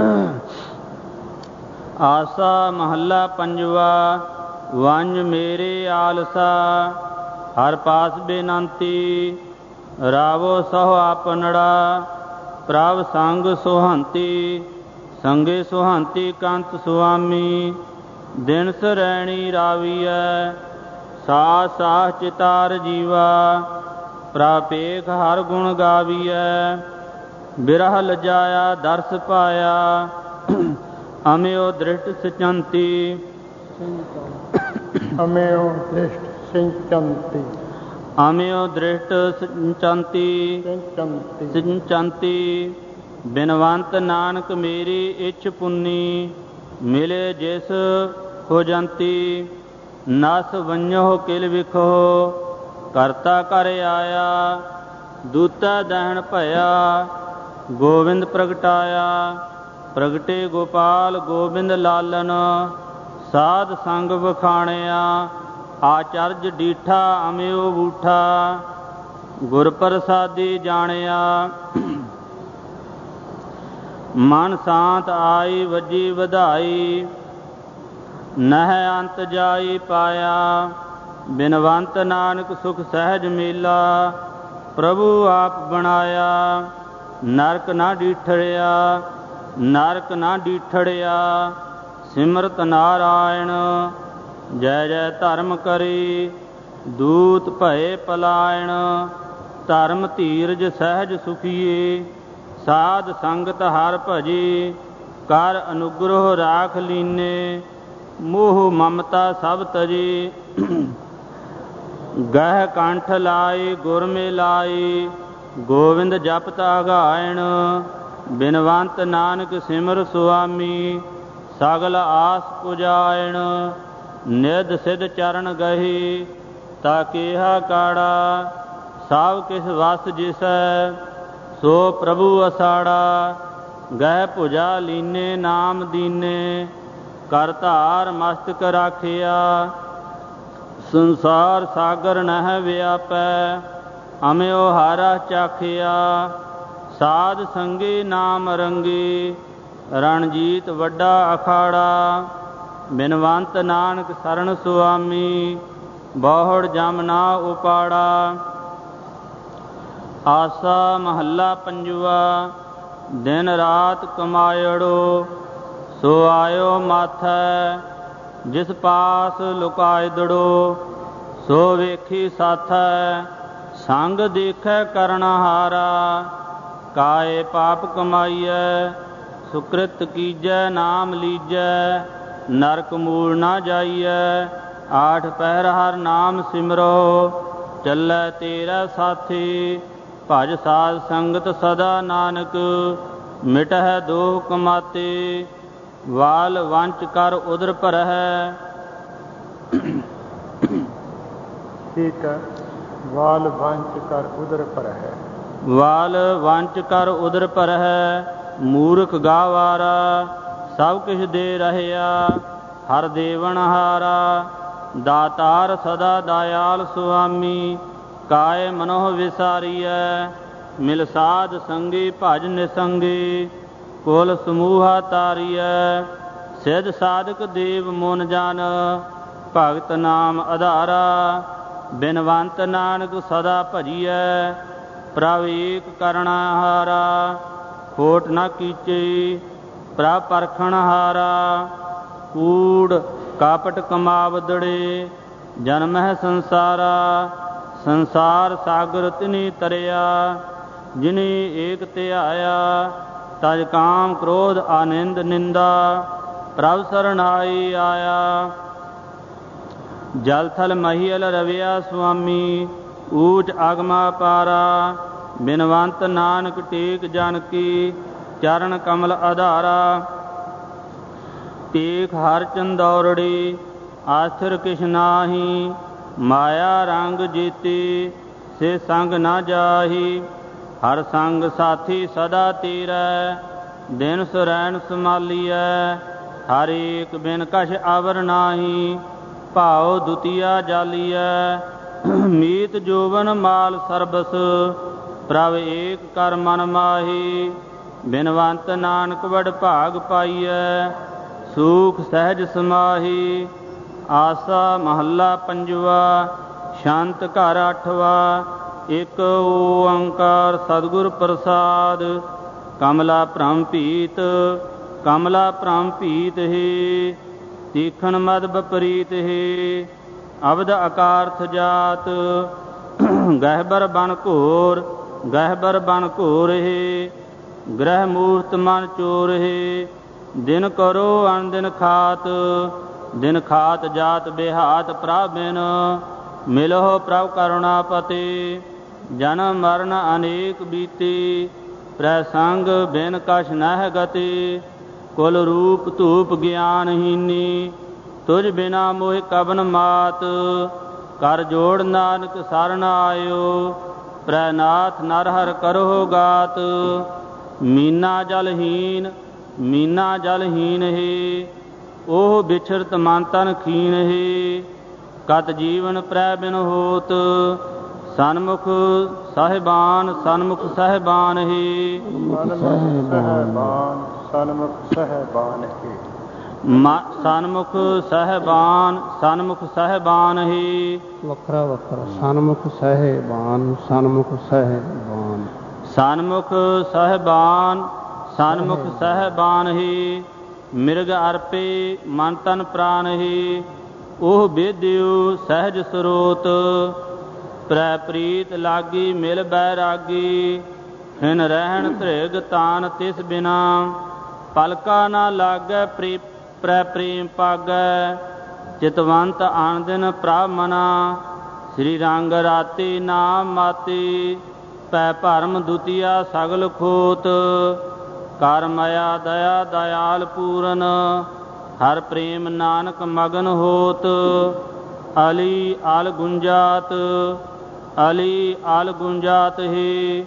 ਆਸਾ ਮਹੱਲਾ ਪੰਜਵਾ। ਵੰਜ ਮੇਰੇ ਆਲਸਾ ਹਰ ਪਾਸ ਬੇਨੰਤੀ। ਰਾਵੋ ਸਹੁ ਆਪਨੜਾ ਪ੍ਰਭ ਸੰਗ ਸੁਹੰਤੀ। ਸੰਗੇ ਸੁਹੰਤੀ ਕੰਤ ਸੁਆਮੀ ਦਿਨ ਸਰੈਣੀ ਰਾਵੀਐ। ਸਾਹ ਸਾਹ ਚਿਤਾਰ ਜੀਵਾ ਪ੍ਰਾਪੇਖ ਹਰ ਗੁਣ ਗਾਵੀਐ। ਬਿਰਹ ਲਜਾਇਆ ਦਰਸ ਪਾਇਆ ਅਮਿਓ ਦ੍ਰਿਸ਼ਟ ਸਿਚੰਤੀ। ਅਮਿਓ ਦ੍ਰਿਸ਼ਟ ਸਿੰਚੰਤੀ ਅਮਿਓ ਦ੍ਰਿਸ਼ਟ ਸਿੰਚੰਤੀ ਸਿੰਚੰਤੀ ਸਿੰਚੰਤੀ। ਬਿਨਵੰਤ ਨਾਨਕ ਮੇਰੀ ਇੱਛ ਪੁੰਨੀ ਮਿਲੇ ਜਿਸ ਹੋ ਜੰਤੀ। ਨਸ ਵੰਝੋ ਕਿਲ ਵਿਖੋ ਕਰਤਾ ਕਰ ਆਇਆ। ਦੂਤਾ ਦਹਿਣ ਭਇਆ ਗੋਬਿੰਦ ਪ੍ਰਗਟਾਇਆ। ਪ੍ਰਗਟੇ ਗੋਪਾਲ ਗੋਬਿੰਦ ਲਾਲਨ ਸਾਧ ਸੰਗ ਵਖਾਣਿਆ। ਆਚਰਜ ਡੀਠਾ ਅਮਿਓ ਬੂਠਾ ਗੁਰ ਪ੍ਰਸਾਦੀ ਜਾਣਿਆ। ਮਨ ਸ਼ਾਂਤ ਆਈ ਵੱਜੀ ਵਧਾਈ ਨਹਿ ਅੰਤ ਜਾਈ ਪਾਇਆ। ਬਿਨਵੰਤ ਨਾਨਕ ਸੁਖ ਸਹਿਜ ਮੇਲਾ ਪ੍ਰਭੂ ਆਪ ਬਣਾਇਆ। ਨਰਕ ਨਾ ਡੀਠੜਿਆ ਨਰਕ ਨਾ ਡੀਠੜਿਆ ਸਿਮਰਤ ਨਾਰਾਇਣ। ਜੈ ਜੈ ਧਰਮ ਕਰੀ ਦੂਤ ਭਏ ਪਲਾਇਣ। ਧਰਮ ਧੀਰਜ ਸਹਿਜ ਸੁਖੀਏ ਸਾਧ ਸੰਗਤ ਹਰ ਭਜੀ। ਕਰ ਅਨੁਗ੍ਰਹ ਰਾਖ ਲੀਨੇ ਮੋਹ ਮਮਤਾ ਸਭ ਤਜੀ। ਗਹਿ ਕੰਠ ਲਾਈ ਗੁਰ ਮਿਲਾਈ ਗੋਵਿੰਦ ਜਪਤ ਅਗਾਇਣ। ਬਿਨਵੰਤ ਨਾਨਕ ਸਿਮਰ ਸੁਆਮੀ ਸਗਲ ਆਸ ਪੁਜਾਇਣ। ਨਿਧ ਸਿਧ ਚਰਨ ਗਹੀ ਤਾ ਕੇਹਾ ਕਾੜਾ। ਸਭ ਕਿਸ ਵਸ ਜਿਸੈ ਸੋ ਪ੍ਰਭੂ ਅਸਾੜਾ। ਗਹਿ ਭੁਜਾ ਲੀਨੇ ਨਾਮ ਦੀਨੇ ਕਰ ਧਾਰ ਮਸਤਕ ਰਾਖਿਆ। ਸੰਸਾਰ ਸਾਗਰ ਨਹਿ ਵਿਆਪੈ ਅਮਿਓ ਹਾਰਾ ਚਾਖਿਆ। ਸਾਧ ਸੰਗੀ ਨਾਮ ਰੰਗੀ ਰਣਜੀਤ ਵੱਡਾ ਅਖਾੜਾ। ਬਿਨਵੰਤ ਨਾਨਕ ਸਰਣ ਸੁਆਮੀ ਬਹੁੜ ਜਮ ਨਾ ਉਪਾੜਾ। ਆਸਾ ਮਹੱਲਾ ਪੰਜਵਾ। ਦਿਨ ਰਾਤ ਕਮਾਇੜੋ ਸੋ ਆਇਓ ਮਾਥੈ। ਜਿਸ ਪਾਸ ਲੁਕਾਇਦੜੋ ਸੋ ਵੇਖੀ ਸਾਥੈ। ਸੰਗ ਦੇਖੈ ਕਰਨ ਹਾਰਾ ਕਾਏ ਪਾਪ ਕਮਾਈਐ। ਸੁਕ੍ਰਿਤ ਕੀਜੈ ਨਾਮ ਲੀਜੈ ਨਰਕ ਮੂਲ ਨਾ ਜਾਈਐ। ਆਠ ਪਹਿਰ ਹਰ ਨਾਮ ਸਿਮਰੋ ਚੱਲੈ ਤੇਰਾ ਸਾਥੀ। ਭਜ ਸਾਧ ਸੰਗਤ ਸਦਾ ਨਾਨਕ ਮਿਟਹਿ ਦੋਹ ਕਮਾਤੇ। ਵਾਲ ਵੰਚ ਕਰ ਉਦਰ ਭਰਹਿ। ਠੀਕ ਹੈ। ਵਾਲ ਵੰਚ ਕਰ ਉਦਰ ਭਰਹਿ। ਵਾਲ ਵੰਚ ਕਰ ਉਦਰ ਭਰਹਿ ਮੂਰਖ ਗਾਵਾਰਾ। ਸਭ ਕਿਛ ਦੇ ਰਹਿਆ ਹਰ ਦੇਵਨ ਹਾਰਾ। ਦਾਤਾਰ ਸਦਾ ਦਇਆਲ ਸੁਆਮੀ ਕਾਇ ਮਨੋਹ ਵਿਸਾਰੀਐ। ਮਿਲ ਸਾਧ ਸੰਗੀ ਭਜ ਨਿਸੰਗੀ ਕੁਲ ਸਮੂਹਾ ਤਾਰੀਐ। ਸਿਧ ਸਾਧਕ ਦੇਵ ਮੁਨ ਜਨ ਭਗਤ ਨਾਮ ਆਧਾਰਾ। ਬਿਨਵੰਤ ਨਾਨਕ ਸਦਾ ਭਜੀਐ ਪ੍ਰਭ ਏਕ ਕਰਣਾ ਹਾਰਾ। ਖੋਟ ਨ ਕੀਚੇ ਪ੍ਰਭ ਪਰਖਣ ਹਾਰਾ। ਕੂੜ ਕਾਪਟ ਕਮਾਵਦੜੇ ਜਨਮ ਹੈ ਸੰਸਾਰਾ। ਸੰਸਾਰ ਸਾਗਰ ਤਿਨੀ ਤਰਿਆ ਜਿਨੀ ਏਕ ਧਿਆਇਆ। ਤਜ ਕਾਮ ਕ੍ਰੋਧ ਆਨੰਦ ਨਿੰਦਾ ਪ੍ਰਭ ਸਰਨਾਈ ਆਇਆ। ਜਲ ਥਲ ਮਹੀਲ ਰਵਿਆ ਸੁਆਮੀ ਊਚ ਅਗਮਾ ਪਾਰਾ। ਬਿਨਵੰਤ ਨਾਨਕ ਟੇਕ ਜਨ ਕੀ ਚਰਨ ਕਮਲ ਆਧਾਰਾ। ਟੇਕ ਹਰ ਚੰਦੌਰੜੀ ਆਸਥਿਰ ਕਿਛ ਨਾਹੀ, ਮਾਇਆ ਰੰਗ ਜੀਤੀ, ਸੇ ਸੰਗ ਨਾ ਜਾਹੀ। ਹਰ ਸੰਗ ਸਾਥੀ ਸਦਾ ਤੇਰੈ, ਦਿਨ ਸੁਰੈਣ ਸੰਭਾਲੀਐ। ਹਰ ਏਕ ਬਿਨ ਕਛ ਅਵਰ ਨਾਹੀ, ਭਾਉ ਦੁਤੀਆ ਜਾਲੀਐ। ਮੀਤ ਜੋਵਨ ਮਾਲ ਸਰਬਸ, ਪ੍ਰਭ ਏਕ ਕਰ ਮਨ ਮਾਹੀ। ਬਿਨਵੰਤ ਨਾਨਕ ਵਡ ਭਾਗ ਪਾਈਐ, ਸੂਖ ਸਹਿਜ ਸਮਾਹੀ। ਆਸਾ ਮਹੱਲਾ ਪੰਜਵਾ। ਸ਼ਾਂਤ ਘਰ ਅੱਠਵਾ। ਇਕ ਓੰਕਾਰ ਸਤਿਗੁਰ ਪ੍ਰਸਾਦ। ਕਮਲਾ ਭ੍ਰਮ ਭੀਤ, ਕਮਲਾ ਭ੍ਰਮ ਭੀਤ ਹੈ। ਤੀਖਣ ਮਦ ਬਪਰੀਤ ਹੈ। ਅਬਦ ਅਕਾਰਥ ਜਾਤ, ਗਹਿਬਰ ਬਨ ਘੋਰ, ਗਹਿਬਰ ਬਨ ਘੋਰ ਹੈ। ਗ੍ਰਹਿ ਮੂਰਤ ਮਨ ਚੋਰ ਹੈ। ਦਿਨ ਕਰੋ ਅਣਦਿਨ ਖਾਤ, ਦਿਨ ਖਾਤ ਜਾਤ ਬਿਹਾਤ ਪ੍ਰਭ ਬਿਨ। ਮਿਲਹੁ ਪ੍ਰਭ ਕਰੁਣਾਪਤੀ, ਜਨਮ ਮਰਨ ਅਨੇਕ ਬੀਤੀ। ਪ੍ਰੈ ਸੰਗ ਬਿਨ ਕਛ ਨਹਿ ਗਤੀ, ਕੁਲ ਰੂਪ ਧੂਪ ਗਿਆਨਹੀਨੀ। ਤੁਝ ਬਿਨਾ ਮੋਹਿ ਕਬਨ ਮਾਤ, ਕਰ ਜੋੜ ਨਾਨਕ ਸਰਨ ਆਇਓ। ਪ੍ਰੈ ਨਾਥ ਨਰ ਹਰਿ ਕਰਹੁ ਗਾਤ। ਮੀਨਾ ਜਲਹੀਨ, ਮੀਨਾ ਜਲਹੀਨ ਹੈ। ਉਹ ਬਿਛਰਤ ਮਨ ਤਨ ਖੀਨ ਹੈ। ਕਤ ਜੀਵਨ ਪ੍ਰੈ ਬਿਨ ਹੋਤ, ਸਨਮੁਖ ਸਾਹਿਬਾਨ, ਸਨਮੁਖ ਸਾਹਿਬਾਨ ਹੈ। ਸਹਿਬਾਨ, ਸਨਮੁਖ ਸਾਹਿਬਾਨ ਹੈ। ਸਨਮੁਖ ਸਾਹਿਬਾਨ, ਸਨਮੁਖ ਸਾਹਿਬਾਨ ਹੈ। ਵੱਖਰਾ ਵੱਖਰਾ। ਸਨਮੁਖ ਸਾਹਿਬਾਨ, ਸਨਮੁਖ ਸਾਹਿਬਾਨ। ਸਨਮੁਖ ਸਾਹਿਬਾਨ, ਸਨਮੁਖ ਸਾਹਿਬਾਨ ਹੈ। ਮਿਰਗ ਅਰਪੇ ਮਨ ਤਨ ਪ੍ਰਾਨ ਹੈ। ਉਹ ਬੇਦਿਓ ਸਹਿਜ ਸਰੋਤ, ਪ੍ਰੈ ਪ੍ਰੀਤ ਲਾਗੀ ਮਿਲ ਬੈਰਾਗੀ। ਹਿਨ ਰਹਿਣ ਧ੍ਰਿਗ ਤਾਨ ਤਿਸ ਬਿਨਾ, ਪਲਕਾ ਨਾ ਲਾਗੈ ਪ੍ਰੀ ਪ੍ਰੈ ਪ੍ਰੇਮ ਪਾਗੈ। ਚਿਤਵੰਤ ਆਨ ਦਿਨ ਪ੍ਰਭ ਮਨਾ, ਸ੍ਰੀ ਰੰਗ ਰਾਤੀ ਨਾਮ ਮਾਤੀ। ਪੈ ਭਰਮ ਦੁਤੀਆ ਸਗਲ ਖੋਤ, ਕਰ ਮਾਇਆ ਦਇਆ ਦਇਆਲ ਪੂਰਨ। ਹਰ ਪ੍ਰੇਮ ਨਾਨਕ ਮਗਨ ਹੋਤ। ਅਲੀ ਅਲ ਗੁੰਜਾਤ, ਅਲੀ ਅਲ ਗੁੰਜਾਤ ਹੈ।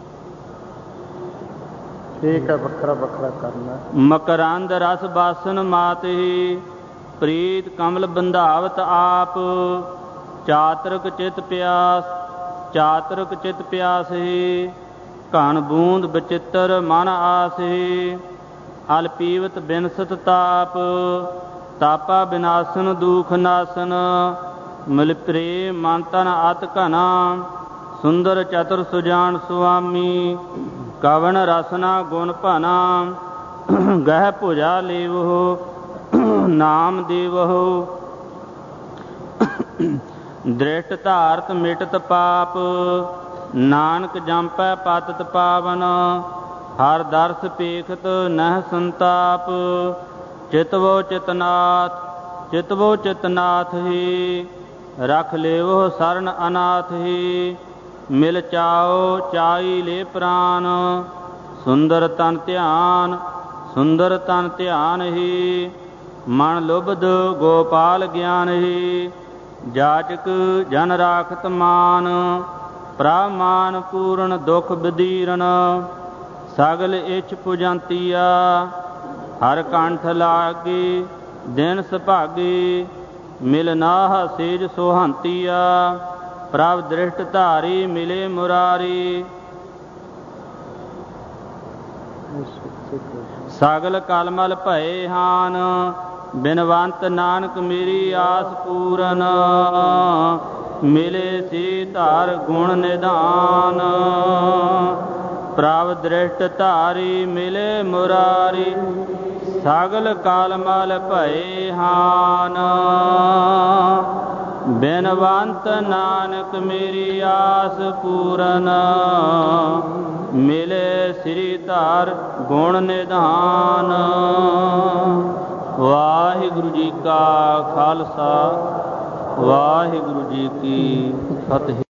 ਠੀਕ ਹੈ, ਵੱਖਰਾ ਵੱਖਰਾ ਕਰਨਾ। ਮਕਰੰਦ ਰਸ ਬਾਸਨ ਮਾਤ ਹੈ। ਪ੍ਰੀਤ ਕਮਲ ਬੰਧਾਵਤ ਆਪ। ਚਾਤਰਕ ਚਿਤ ਪਿਆਸ, ਚਾਤਰਕ ਚਿਤ ਪਿਆਸ ਹੈ। ਘਣ ਬੂੰਦ ਬਚਿੱਤਰ ਮਨ ਆਸ ਹੈ। ਅਲ ਪੀਵਤ ਬਿਨਸਤ ਤਾਪ, ਤਾਪਾ ਬਿਨਾਸਨ ਦੂਖ ਨਾਸਨ। ਮਿਲ ਪ੍ਰੇਮ ਮਨ ਤਨ ਅਤ ਘਨਾ, ਸੁੰਦਰ ਚਤੁਰ ਸੁਜਾਨ ਸੁਆਮੀ। ਕਵਨ ਰਸਨਾ ਗੁਣ ਭਨਾ, ਗਹਿ ਭੁਜਾ ਲੇਵਹੁ ਨਾਮ ਦੇਵਹੁ। ਦ੍ਰਿਸ਼ਟ ਧਾਰਤ ਮਿਟਤ ਪਾਪ, ਨਾਨਕ ਜੰਪੈ ਪਤਿਤ ਪਾਵਨ। ਹਰ ਦਰਸ ਪੇਖਤ ਨਹਿ ਸੰਤਾਪ, ਚਿਤਵੋ ਚਿਤਨਾਥ, ਚਿਤਵੋ ਚਿਤਨਾਥ ਹੀ। ਰਖ ਲੇਵੋ ਸਰਨ ਅਨਾਥ ਹੀ। ਮਿਲ ਚਾਓ ਚਾਈ ਲੈ ਪ੍ਰਾਨ, ਸੁੰਦਰ ਤਨ ਧਿਆਨ, ਸੁੰਦਰ ਤਨ ਧਿਆਨ ਹੀ। ਮਨ ਲੁਬਧ ਗੋਪਾਲ ਗਿਆਨ ਹੀ। ਜਾਚਕ ਜਨ ਰਾਖਤ ਮਾਨ, ਪ੍ਰਭ ਮਾਨ ਪੂਰਨ ਦੁਖ ਬਦੀਰਨ। ਸਗਲ ਇੱਛ ਪੁਜੰਤੀਆ, ਹਰ ਕੰਠ ਲਾਗੇ ਦਿਨ ਸੁਭਾਗੇ। ਮਿਲ ਨਾਹ ਸੇਜ ਸੁਹੰਤੀਆ, ਪ੍ਰਭ ਦ੍ਰਿਸ਼ਟ ਧਾਰੀ ਮਿਲੇ ਮੁਰਾਰੀ। ਸਗਲ ਕਲਮਲ ਭਏ ਹਾਨ, ਬਿਨਵੰਤ ਨਾਨਕ ਮੇਰੀ ਆਸ ਪੂਰਨ। ਮਿਲੇ ਸੀ ਧਾਰ ਗੁਣ ਨਿਧਾਨ, ਪ੍ਰਭ ਦ੍ਰਿਸ਼ਟ ਧਾਰੀ ਮਿਲੇ ਮੁਰਾਰੀ। ਸਗਲ ਕਲਮਲ ਭਏ ਹਾਨ, ਬਿਨਵੰਤ ਨਾਨਕ ਮੇਰੀ ਆਸ ਪੂਰਨ। ਮਿਲੇ ਸ੍ਰੀ ਧਾਰ ਗੁਣ ਨਿਧਾਨ। ਵਾਹਿਗੁਰੂ ਜੀ ਕਾ ਖਾਲਸਾ, ਵਾਹਿਗੁਰੂ ਜੀ ਕੀ ਫਤਿਹ।